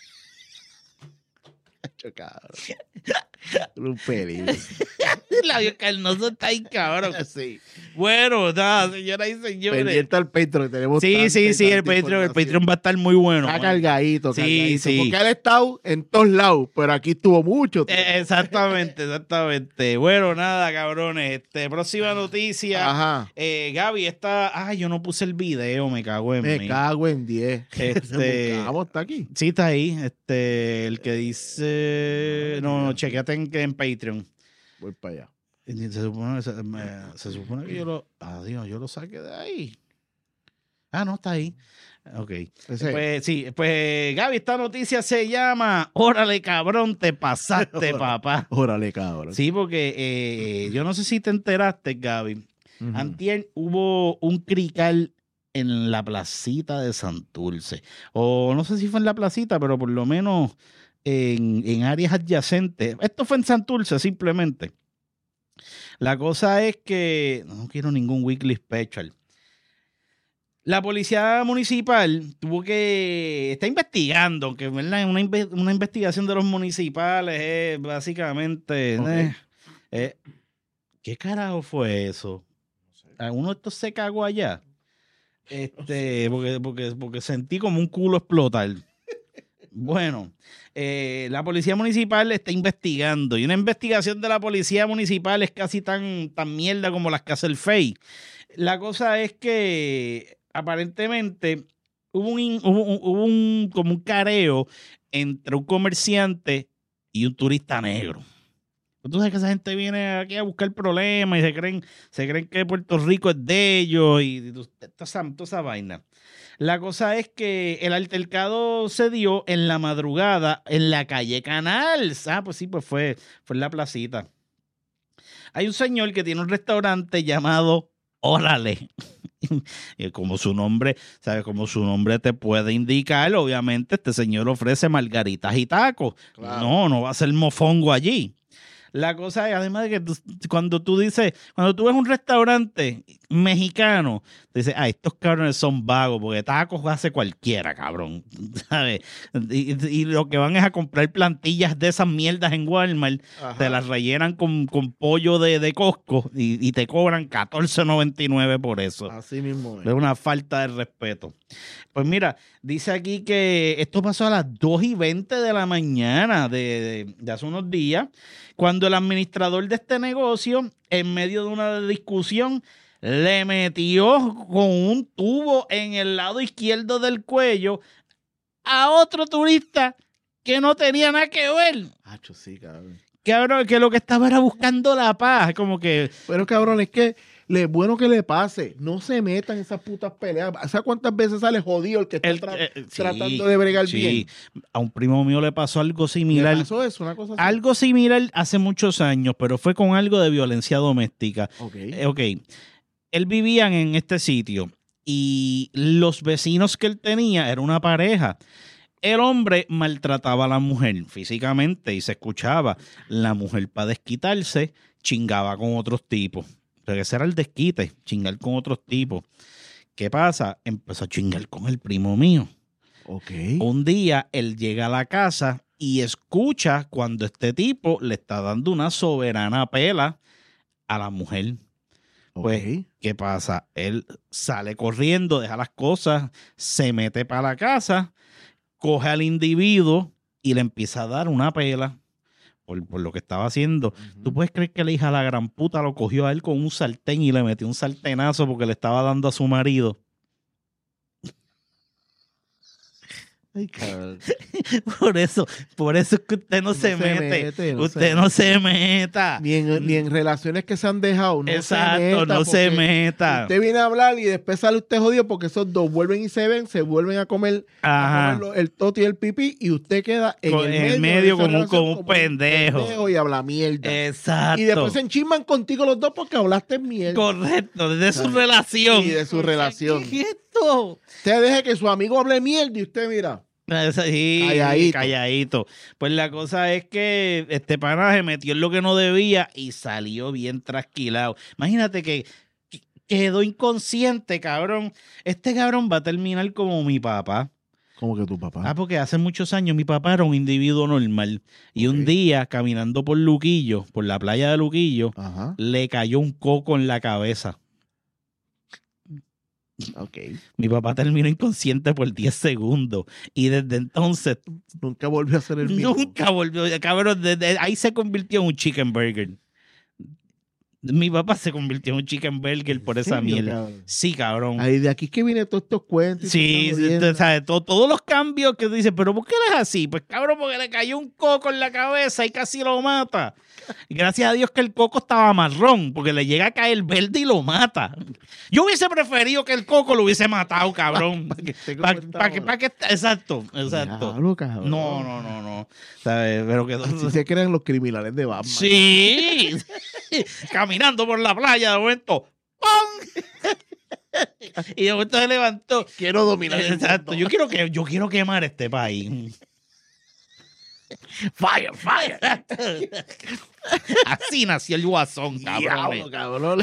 B: truco, cabrón. Un peligro.
A: Labios carnosos está ahí, cabrón.
B: Sí.
A: Bueno, nada, señoras y señores.
B: Pendiente al Patreon, que tenemos
A: Sí,
B: tanta
A: sí,
B: y
A: sí, el
B: tanta
A: Patreon
B: información.
A: va a estar muy bueno.
B: Está cargadito,
A: Sí,
B: cargadito.
A: sí.
B: Porque él ha estado en todos lados, pero aquí estuvo mucho tiempo.
A: Exactamente. Bueno, nada, cabrones. Próxima noticia.
B: Ajá.
A: Gaby, yo no puse el video, me cago en
B: Me
A: mí.
B: cago en 10.
A: Este-
B: Está aquí.
A: Sí, está ahí. El que dice. No, chequeate en Patreon.
B: Voy para allá.
A: Se supone que yo lo. Adiós, yo lo saqué de ahí. Ah, no, está ahí. Ok. Pues Gaby, esta noticia se llama Órale, cabrón, te pasaste, papá.
B: Órale, cabrón.
A: Sí, porque yo no sé si te enteraste, Gaby.
B: Ujú.
A: Antier hubo un crical en la placita de Santurce. O no sé si fue en la placita, pero por lo menos en áreas adyacentes. Esto fue en Santurce, simplemente. La cosa es que no quiero ningún weekly special. La policía municipal está investigando, que ¿verdad? Una investigación de los municipales es básicamente...
B: Ok.
A: ¿Qué carajo fue eso? ¿Alguno de estos se cagó allá? Porque sentí como un culo explotar. Bueno, la policía municipal está investigando y una investigación de la policía municipal es casi tan mierda como las que hace el FEI. La cosa es que aparentemente hubo como un careo entre un comerciante y un turista negro. Tú sabes que esa gente viene aquí a buscar problemas y se creen que Puerto Rico es de ellos y toda esa vaina. La cosa es que el altercado se dio en la madrugada en la calle Canal. Pues sí, pues fue en la placita. Hay un señor que tiene un restaurante llamado Órale. Y como su nombre, ¿sabes? Como su nombre te puede indicar, obviamente este señor ofrece margaritas y tacos.
B: Claro.
A: No va a ser mofongo allí. La cosa es, además de que cuando tú ves un restaurante mexicano, te dices, estos cabrones son vagos, porque tacos hace cualquiera, cabrón, ¿sabes? Y lo que van es a comprar plantillas de esas mierdas en Walmart,
B: Ajá.
A: te las rellenan con pollo de Costco y te cobran $14.99 por eso.
B: Así mismo es.
A: Es una falta de respeto. Pues mira, dice aquí que esto pasó a las 2:20 de la mañana de hace unos días, cuando el administrador de este negocio, en medio de una discusión, le metió con un tubo en el lado izquierdo del cuello a otro turista que no tenía nada que ver.
B: Hacho, sí, cabrón.
A: Cabrón, que lo que estaba era buscando la paz, como que...
B: Pero cabrón, es que es bueno que le pase. No se metan en esas putas peleas. ¿Sabes cuántas veces sale jodido el que está tratando de bregar bien?
A: A un primo mío le pasó algo similar.
B: ¿Le pasó eso? Una cosa así.
A: Algo similar hace muchos años, pero fue con algo de violencia doméstica.
B: Ok.
A: Él vivía en este sitio y los vecinos que él tenía era una pareja. El hombre maltrataba a la mujer físicamente y se escuchaba. La mujer, para desquitarse, chingaba con otros tipos. Pero ese era el desquite, chingar con otros tipos. ¿Qué pasa? Empezó a chingar con el primo mío.
B: Ok.
A: Un día él llega a la casa y escucha cuando este tipo le está dando una soberana pela a la mujer. Pues,
B: Ok.
A: ¿qué pasa? Él sale corriendo, deja las cosas, se mete para la casa, coge al individuo y le empieza a dar una pela por lo que estaba haciendo. ¿Tú puedes creer que la hija de la gran puta lo cogió a él con un sartén y le metió un sartenazo porque le estaba dando a su marido?
B: Ay, cabrón.
A: Por eso es que usted no se mete. Usted no se meta.
B: Ni en relaciones que se han dejado. No
A: Exacto,
B: se meta,
A: no se
B: porque
A: meta.
B: Usted viene a hablar y después sale usted jodido porque esos dos vuelven y se vuelven a comer,
A: Ajá.
B: el toti y el pipí y usted queda en
A: el medio
B: de esa relación
A: como un pendejo.
B: Y habla mierda.
A: Exacto.
B: Y después se enchisman contigo los dos porque hablaste mierda.
A: Correcto, de su relación.
B: Y de su relación.
A: ¿Qué es esto?
B: Usted deje que su amigo hable mierda y usted mira.
A: Sí, calladito. Pues la cosa es que este pana se metió en lo que no debía y salió bien trasquilado. Imagínate que quedó inconsciente, cabrón. Este cabrón va a terminar como mi papá.
B: ¿Cómo que tu papá?
A: Porque hace muchos años mi papá era un individuo normal. Y un día, caminando por Luquillo, por la playa de Luquillo,
B: Ajá.
A: le cayó un coco en la cabeza.
B: Ok.
A: Mi papá terminó inconsciente por 10 segundos. Y desde entonces...
B: Nunca volvió a ser el mismo.
A: Nunca volvió. Cabrón, desde ahí se convirtió en un chicken burger. Mi papá se convirtió en un chicken burger por esa mierda.
B: Cabrón?
A: Sí, cabrón.
B: Ahí de aquí es que vienen todos estos cuentos.
A: Sí, o sea, todos los cambios que dice, pero ¿por qué él es así? Pues cabrón, porque le cayó un coco en la cabeza y casi lo mata. Y gracias a Dios que el coco estaba marrón, porque le llega a caer verde y lo mata. Yo hubiese preferido que el coco lo hubiese matado, cabrón. Exacto.
B: Diablo, cabrón.
A: No. ¿Sabes? Pero que
B: Así se crean los criminales de Batman.
A: Sí. Caminando por la playa, de momento, ¡pum! Y de momento se levantó.
B: Quiero dominar el
A: Exacto.
B: mundo.
A: Yo quiero quemar este país.
B: Fire.
A: Así nació el guasón, cabrón.
B: Diablo, cabrón.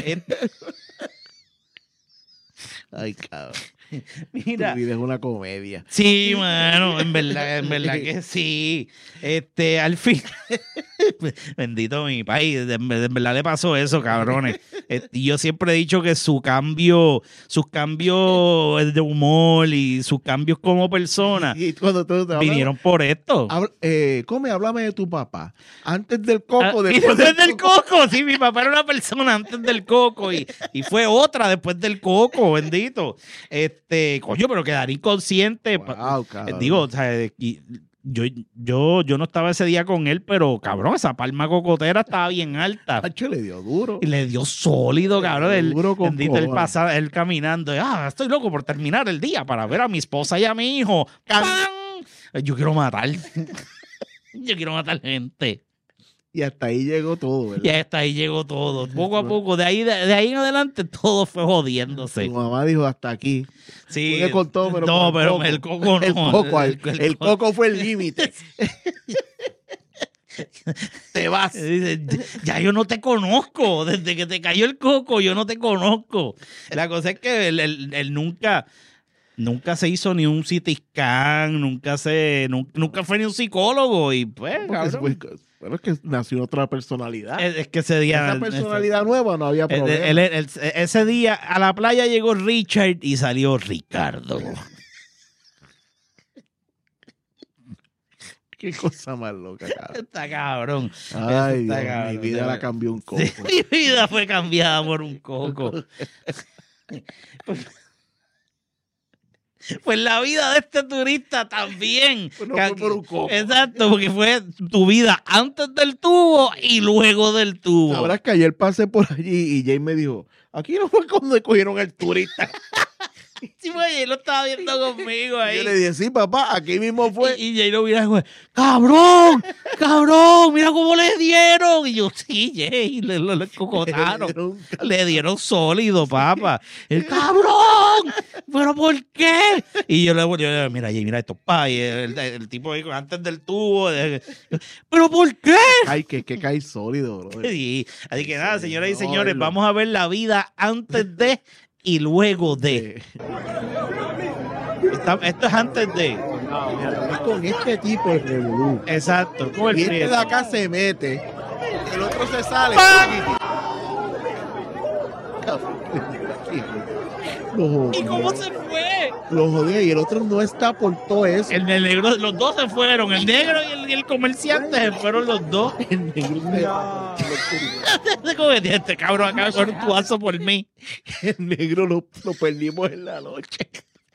B: Ay, cabrón.
A: Mira.
B: Tu vida es una comedia.
A: Sí, mano, en verdad que sí. Al fin, bendito mi país, en verdad le pasó eso, cabrones. Y yo siempre he dicho que sus cambios de humor y sus cambios como persona
B: Y cuando tú te
A: vinieron por esto.
B: háblame de tu papá. Antes del coco,
A: Y después del coco, sí, mi papá era una persona antes del coco y fue otra después del coco, bendito. Coño, pero quedar inconsciente.
B: Wow, cabrón.
A: Digo, o sea, yo no estaba ese día con él, pero cabrón, esa palma cocotera estaba bien alta.
B: Tacho, le dio duro.
A: Y le dio sólido, cabrón.
B: Duro con
A: Bendito, él
B: cojones.
A: él caminando. Estoy loco por terminar el día para ver a mi esposa y a mi hijo. ¡Pam! Yo quiero matar. Yo quiero matar gente.
B: Y hasta ahí llegó todo, ¿verdad?
A: Y hasta ahí llegó todo. Poco a poco, de ahí en adelante, todo fue jodiéndose.
B: Tu mamá dijo hasta aquí.
A: Sí.
B: Pude con todo, pero
A: no,
B: con
A: pero el coco no.
B: El coco fue el límite. te vas.
A: Dice, ya yo no te conozco, desde que te cayó el coco yo no te conozco. La cosa es que él nunca se hizo ni un CT scan, nunca fue ni un psicólogo y pues, cabrón,
B: Bueno, es que nació otra personalidad.
A: es que ese día...
B: Esa personalidad nueva no había problema.
A: Ese día a la playa llegó Richard y salió Ricardo.
B: Qué cosa más loca, cabrón.
A: Está cabrón.
B: Ay,
A: Está
B: Dios,
A: cabrón.
B: mi vida la cambió un coco.
A: Sí, mi vida fue cambiada por un coco. Pues la vida de este turista también.
B: Pues no fue por un coco.
A: Exacto, porque fue tu vida antes del tubo y luego del tubo.
B: Sabrás que ayer pasé por allí y Jay me dijo, aquí no fue cuando cogieron el turista.
A: Sí, pues Jay lo estaba viendo conmigo ahí.
B: Yo le dije, sí, papá, aquí mismo fue.
A: Y Jay lo mira y dijo, ¡cabrón! ¡Cabrón! ¡Mira cómo le dieron! Y yo, sí, Jay, le cocotaron. Le dieron sólido, papá. El cabrón, ¿pero por qué? Y yo le digo, mira, Jay, mira esto, pa. Y el tipo ahí antes del tubo, ¿pero por qué?
B: Ay, que cae sólido, bro.
A: Sí. Así que nada, señoras y
B: No,
A: señores,
B: verlo.
A: vamos a ver la vida antes de y luego de. Esto es antes de.
B: Es con este tipo el revolú.
A: Exacto. Con el
B: Y este
A: prieto.
B: de acá se mete, el otro se sale.
A: ¿Y cómo se fue?
B: Lo jodí y el otro no está por todo eso.
A: El negro, los dos se fueron, el negro y el comerciante se fueron los dos.
B: El negro
A: Se cometía este cabrón acá con un tuazo por mí.
B: el negro lo perdimos en la noche.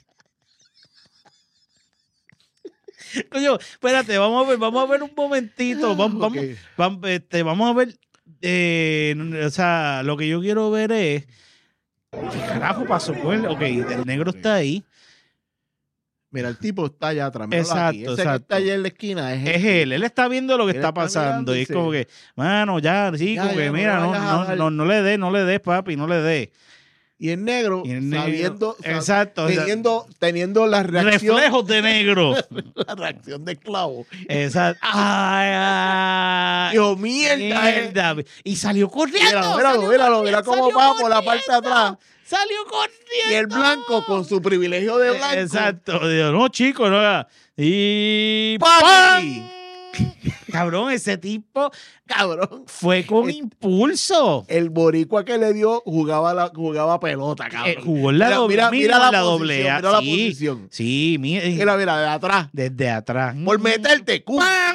A: Coño, espérate, vamos a ver un momentito. Vamos a ver. O sea, lo que yo quiero ver es. ¿Qué carajo pasó con él? Ok, el negro está ahí.
B: Mira, el tipo está allá atrás. míralo
A: Exacto,
B: aquí. Ese que
A: exacto.
B: está allá en la esquina es
A: Es él. Él está viendo lo que
B: Él
A: está
B: está
A: pasando.
B: mirando
A: Y
B: y
A: es
B: se-
A: como que, mano, ya, sí,
B: Ya,
A: como
B: ya,
A: que
B: no
A: mira,
B: le vayas a dar.
A: no le des, papi, no le des.
B: Y el negro,
A: Y el negro,
B: sabiendo,
A: exacto,
B: teniendo la reacción,
A: reflejos de negro.
B: la reacción de clavo.
A: Exacto. Ay,
B: Dios, mierda.
A: mierda. Y salió corriendo.
B: Mira cómo
A: salió
B: va por la parte de atrás.
A: Salió corriendo.
B: Y el blanco con su privilegio de blanco.
A: Exacto. Digo, no, chico, no. Y
B: ¡Pam!
A: ¡pam! Cabrón, ese tipo
B: Cabrón.
A: fue con impulso.
B: El boricua que le dio jugaba pelota, cabrón.
A: Jugó en la doble.
B: Mira la
A: doble
B: posición,
A: A.
B: mira la
A: Sí,
B: posición.
A: sí,
B: Mira, de atrás.
A: desde atrás.
B: Por meterte,
A: ¡Pam!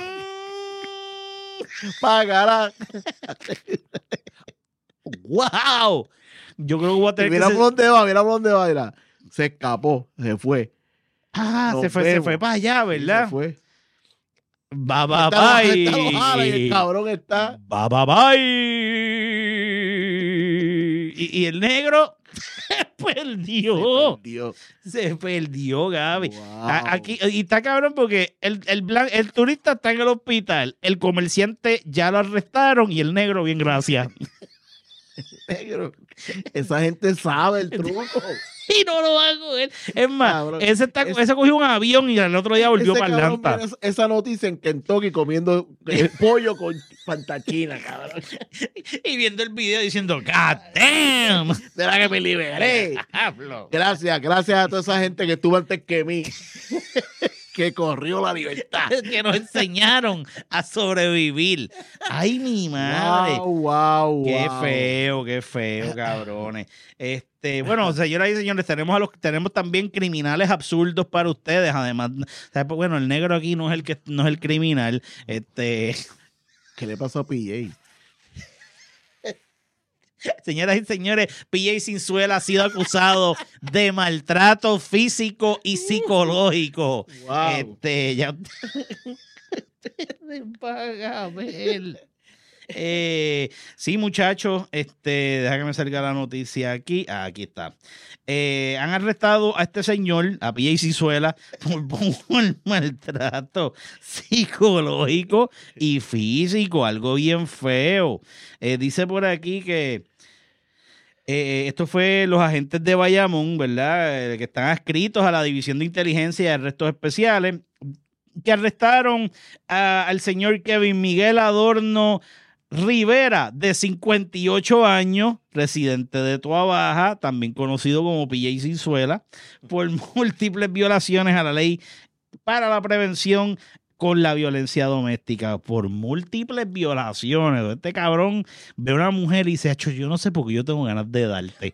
B: pagará.
A: ¡Wow! Yo creo que voy a tener
B: Mira
A: que...
B: por dónde va, mira. Se escapó, se fue.
A: Ah, se fue
B: vemos.
A: para allá,
B: Sí,
A: ¿verdad?
B: se fue.
A: Bye.
B: Está enojada y el cabrón está.
A: Bye. Y el negro se perdió. Se perdió, Gaby.
B: Wow.
A: Aquí, y está cabrón porque el turista está en el hospital, el comerciante ya lo arrestaron y el negro, bien, gracias.
B: Negro. Esa gente sabe el truco.
A: Y no lo va a coger. Es más,
B: Cabrón,
A: ese cogió un avión y el otro día volvió
B: Ese
A: para
B: cabrón
A: Atlanta.
B: mira esa noticia en Kentucky comiendo pollo con fantachina, cabrón.
A: Y viendo el video diciendo, God damn.
B: ¿Será que me liberé?
A: Hablo.
B: Gracias a toda esa gente que estuvo antes que mí. Que corrió la libertad.
A: Que nos enseñaron a sobrevivir. Ay, mi madre.
B: Wow.
A: Qué feo, cabrones. Bueno, señoras y señores, tenemos también criminales absurdos para ustedes. Además, ¿sabes? Bueno, el negro aquí no es el criminal.
B: ¿Qué le pasó a PJ?
A: Señoras y señores, PJ Sinzuela ha sido acusado de maltrato físico y psicológico.
B: Wow.
A: Ya págame él. Sí, muchachos, deja que me salga la noticia aquí. Aquí está. Han arrestado a este señor, a PJ Sinzuela, por maltrato psicológico y físico, algo bien feo. Dice por aquí que esto fue los agentes de Bayamón, ¿verdad? Que están adscritos a la División de Inteligencia y Arrestos Especiales. que arrestaron al señor Kevin Miguel Adorno Rivera, de 58 años, residente de Toa Baja, también conocido como PJ Cinzuela, por múltiples violaciones a la ley para la prevención con la violencia doméstica, por múltiples violaciones. Este cabrón ve a una mujer y dice, "Acho, yo no sé por qué yo tengo ganas de darte."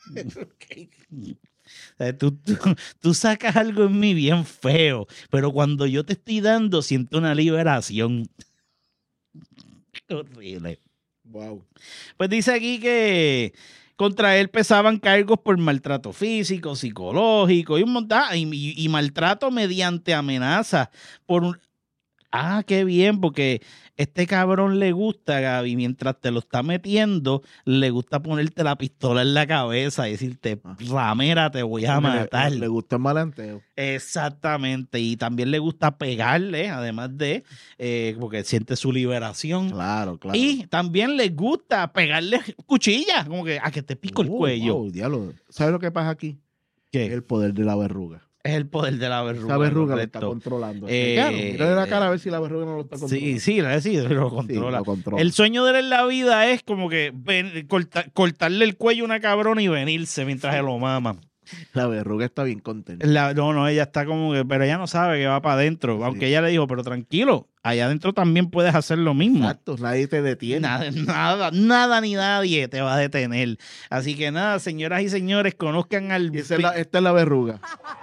A: O sea, tú sacas algo en mí bien feo, pero cuando yo te estoy dando, siento una liberación. Horrible.
B: Wow.
A: Pues dice aquí que contra él pesaban cargos por maltrato físico, psicológico y un montón, y maltrato mediante amenazas por qué bien, porque este cabrón le gusta, Gaby, mientras te lo está metiendo, le gusta ponerte la pistola en la cabeza y decirte, ramera, te voy a matar.
B: Le gusta el malanteo.
A: Exactamente, y también le gusta pegarle, además de, porque siente su liberación.
B: Claro, claro.
A: Y también le gusta pegarle cuchillas, como que a que te pico el cuello.
B: Wow, diablo. ¿Sabes lo que pasa aquí?
A: ¿Qué?
B: El poder de la verruga.
A: Es el poder de la verruga.
B: Esa verruga lo está
A: correcto.
B: controlando. Claro, mírale la cara a ver si la verruga no lo está controlando.
A: Sí, lo controla.
B: Sí, lo controla.
A: El sueño de él en la vida es como que cortarle el cuello a una cabrona y venirse mientras se lo mama.
B: La verruga está bien contenta.
A: No, ella está como que, pero ella no sabe que va para adentro.
B: Sí.
A: Aunque ella le dijo, pero tranquilo, allá adentro también puedes hacer lo mismo.
B: Exacto, nadie te detiene.
A: Nada ni nadie te va a detener. Así que nada, señoras y señores, conozcan al...
B: Y esta es la verruga.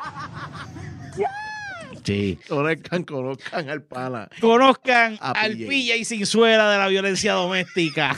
A: Sí.
B: Conozcan al pana.
A: Conozcan
B: A
A: al
B: PJ.
A: PJ Cinzuela de la violencia doméstica.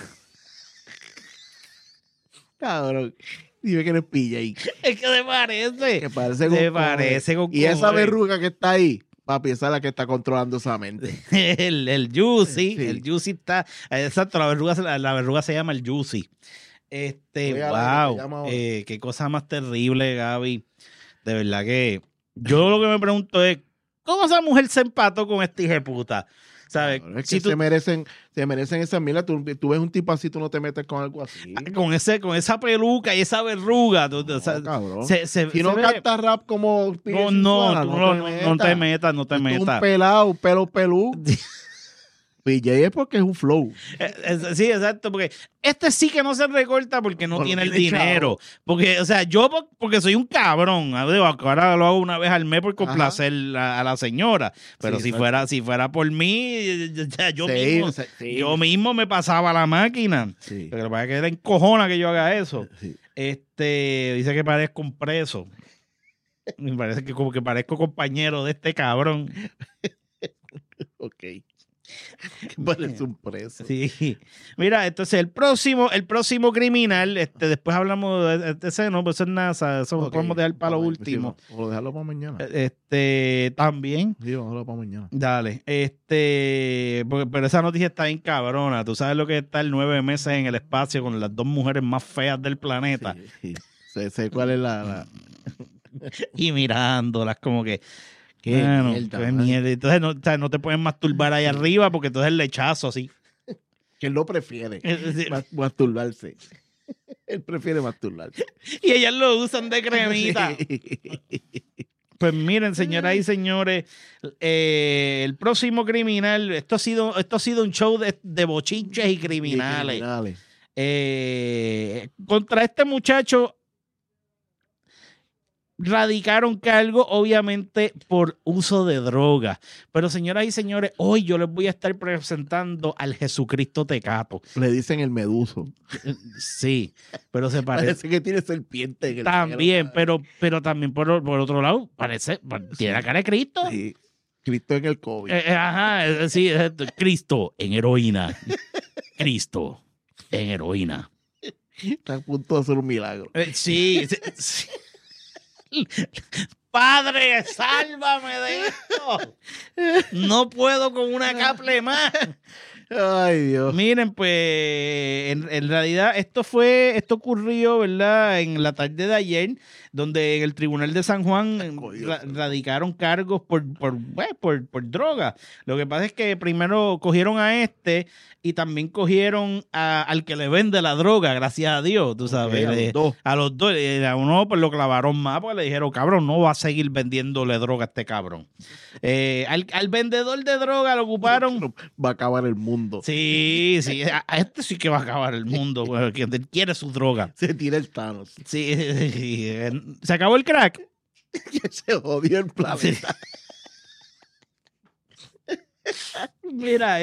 B: Cabrón. Dime que eres pilla ahí.
A: Es que se parece.
B: Que parece
A: Se
B: con
A: parece con
B: Y esa
A: cojones.
B: verruga que está ahí, papi, esa es la que está controlando esa mente.
A: el Juicy.
B: Sí.
A: El Juicy está... Exacto, la verruga se llama el Juicy.
B: Voy a ver, te llamo
A: Wow.
B: ahora.
A: Qué cosa más terrible, Gaby. De verdad que... Yo lo que me pregunto es, ¿cómo esa mujer se empató con este hijo de puta? ¿Sabes?
B: Cabrón, es
A: Si
B: que
A: tú-
B: se merecen esa mierda. Tú ves un tipo así, tú no te metes con algo así.
A: con esa peluca y esa verruga. O sea,
B: Cabrón.
A: se
B: Si no
A: ve-
B: canta rap como
A: No,
B: Pille
A: no,
B: Cinzuela,
A: tú no te metas, no te
B: Esto es
A: metas.
B: un pelado, pelo pelú. PJ es porque es un flow.
A: Sí, exacto, porque este sí que no se recorta porque no
B: Porque
A: tiene el
B: tiene
A: dinero. Porque, o sea, yo porque soy un cabrón, ahora lo hago una vez al mes por complacer a la señora. Pero
B: Sí,
A: si
B: exacto.
A: fuera por mí, ya yo
B: Sí,
A: mismo me pasaba la máquina.
B: Sí.
A: Pero lo que pasa es que era encojona que yo haga eso.
B: Sí.
A: Dice que parezco un preso. Me parece que como que parezco compañero de este cabrón.
B: Ok. Parece un preso.
A: Sí. Mira, entonces el próximo criminal, después hablamos de ese, no, pues eso es nasa, eso lo
B: Ok,
A: podemos dejar para lo
B: vamos,
A: último.
B: sí, o dejarlo para mañana.
A: También.
B: Sí, vamos a dejarlo para mañana.
A: Dale, pero esa noticia está bien cabrona. Tú sabes lo que es estar 9 meses en el espacio con las 2 mujeres más feas del planeta
B: Sí, sí. Sé cuál es la...
A: y mirándolas como que,
B: Qué
A: mano,
B: mierda,
A: qué
B: man.
A: mierda. Entonces o sea, no te pueden masturbar ahí arriba porque entonces el lechazo así.
B: Que él lo prefiere. Masturbarse. Él prefiere masturbarse.
A: Y ellas lo usan de cremita. Pues miren, señoras y señores, el próximo criminal, esto ha sido un show de bochinches y criminales. Contra este muchacho radicaron cargo, obviamente, por uso de drogas. Pero, señoras y señores, hoy yo les voy a estar presentando al Jesucristo Tecato.
B: Le dicen el meduso.
A: Sí, pero se parece.
B: Parece que tiene serpiente en el
A: También,
B: pelo.
A: pero también por otro lado, tiene la cara de Cristo.
B: Sí. Cristo en el COVID.
A: Sí, exacto. Cristo en heroína. Cristo en heroína.
B: Está a punto de hacer un milagro.
A: Sí. Padre, sálvame de esto. No puedo con una caple más.
B: Ay, Dios.
A: Miren, pues, en realidad esto ocurrió, ¿verdad? En la tarde de ayer. donde en el Tribunal de San Juan radicaron cargos por droga. Lo que pasa es que primero cogieron a este y también cogieron al que le vende la droga, gracias a Dios, tú sabes. A los dos. A uno pues lo clavaron más porque le dijeron, cabrón, no va a seguir vendiéndole droga a este cabrón. Al vendedor de droga lo ocuparon.
B: Va a acabar el mundo.
A: Sí, a este sí que va a acabar el mundo, porque quiere su droga.
B: Se tira el Thanos.
A: Sí, se acabó el crack.
B: Se jodió el planeta.
A: Mira,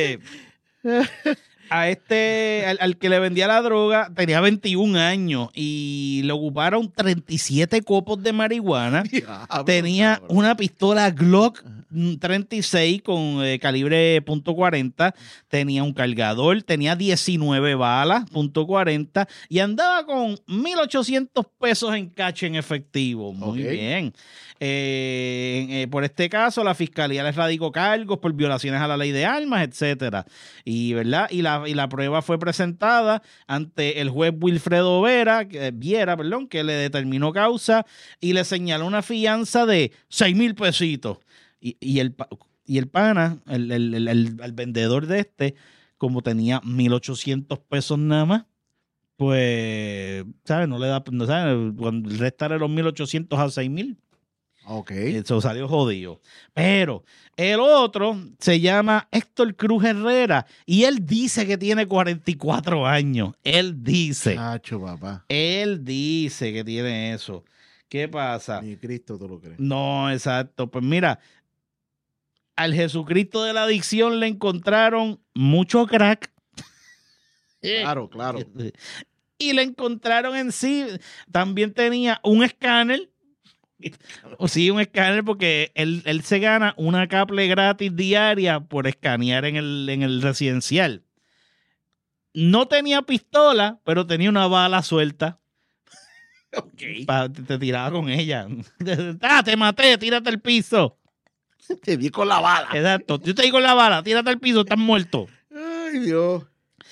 A: al que le vendía la droga tenía 21 años y le ocuparon 37 copos de marihuana.
B: Diablo,
A: tenía
B: cabrón.
A: una pistola Glock 36 con calibre .40, tenía un cargador, tenía 19 balas .40 y andaba con 1,800 pesos en cash en efectivo. Muy bien. Por este caso, la fiscalía le radicó cargos por violaciones a la ley de armas, etcétera. Y, ¿verdad? Y la prueba fue presentada ante el juez Wilfredo Viera, que le determinó causa y le señaló una fianza de 6,000 pesitos. Y el pana, el vendedor de como tenía 1,800 pesos nada más, pues, ¿sabes? No le da, no sabe, cuando restarle los 1,800 a 6,000.
B: Ok.
A: Eso salió jodido. Pero el otro se llama Héctor Cruz Herrera y él dice que tiene 44 años. Él dice.
B: Chacho, papá.
A: Él dice que tiene eso. ¿Qué pasa?
B: Ni Cristo te lo cree.
A: No, exacto. Pues mira, al Jesucristo de la adicción le encontraron mucho crack.
B: Claro.
A: Y le encontraron en sí, también tenía un escáner. Sí, un escáner porque él se gana una caple gratis diaria por escanear en el residencial. No tenía pistola, pero tenía una bala suelta.
B: Ok.
A: Te tiraba con ella. Te maté, tírate al piso.
B: Te vi con la bala.
A: Exacto. Yo te digo la bala, tírate al piso, estás muerto.
B: Ay, Dios.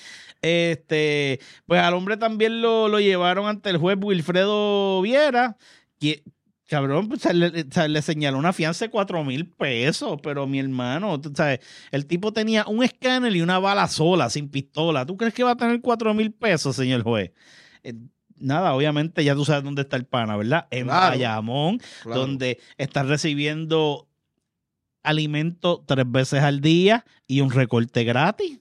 A: Pues al hombre también lo llevaron ante el juez Wilfredo Viera, que, cabrón, pues, le señaló una fianza de 4,000 pesos, pero mi hermano, tú sabes, el tipo tenía un escáner y una bala sola, sin pistola. ¿Tú crees que va a tener 4,000 pesos, señor juez? Nada, obviamente ya tú sabes dónde está el pana, ¿verdad? En Bayamón, donde está recibiendo alimento 3 veces al día y un recorte gratis.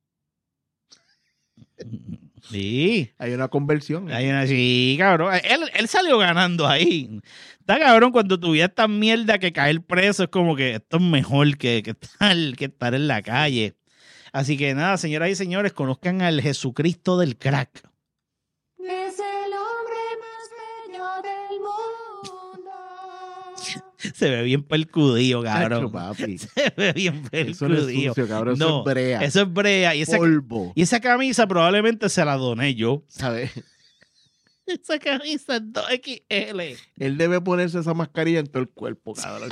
A: Sí.
B: Hay una conversión.
A: Sí, cabrón. Él salió ganando ahí. Está cabrón cuando tuviera esta mierda que caer preso. Es como que esto es mejor que estar en la calle. Así que nada, señoras y señores, conozcan al Jesucristo del crack.
D: Es el hombre más bello del mundo.
A: Se ve bien percudido, cabrón.
B: Chacho, papi.
A: Se ve bien
B: Eso no es
A: percudido.
B: sucio, cabrón.
A: No,
B: Eso es brea.
A: Eso es brea.
B: Polvo.
A: Y esa camisa probablemente se la doné yo.
B: ¿Sabes?
A: Esa camisa es 2XL.
B: Él debe ponerse esa mascarilla en todo el cuerpo, cabrón.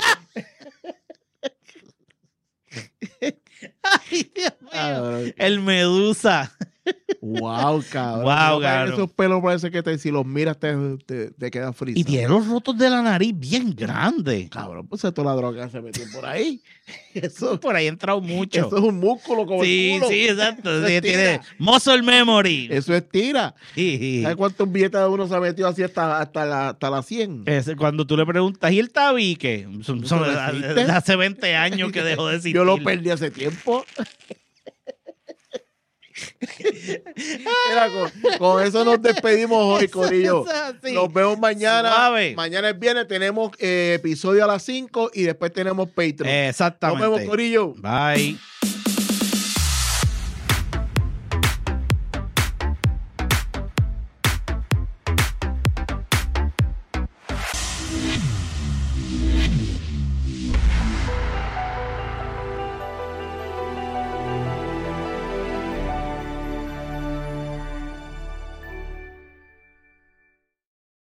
A: Ay, Dios mío.
B: Cabrón.
A: El Medusa.
B: Wow, cabrón.
A: Wow,
B: No,
A: cabrón.
B: esos pelos parece que si los miras te quedan frisas.
A: Y tiene los rotos de la nariz bien grandes.
B: Cabrón, pues toda la droga se metió por ahí. Eso,
A: Por ahí ha entrado mucho.
B: eso es un músculo como
A: Sí,
B: el culo.
A: sí, exacto.
B: Eso
A: Sí,
B: es
A: tiene
B: tira.
A: muscle memory.
B: Eso es tira.
A: Sí.
B: ¿Sabes cuántos billetes de uno se ha metido así hasta la 100?
A: Cuando tú le preguntas, ¿y el tabique?
B: ¿Eso no existe?
A: Hace 20 años que dejó de existir.
B: Yo lo perdí hace tiempo. Mira, con eso nos despedimos hoy, corillo.
A: Sí.
B: Nos vemos mañana.
A: Suave.
B: Mañana es viernes, tenemos episodio a las 5 y después tenemos Patreon.
A: Exactamente.
B: Nos vemos, corillo.
A: Bye.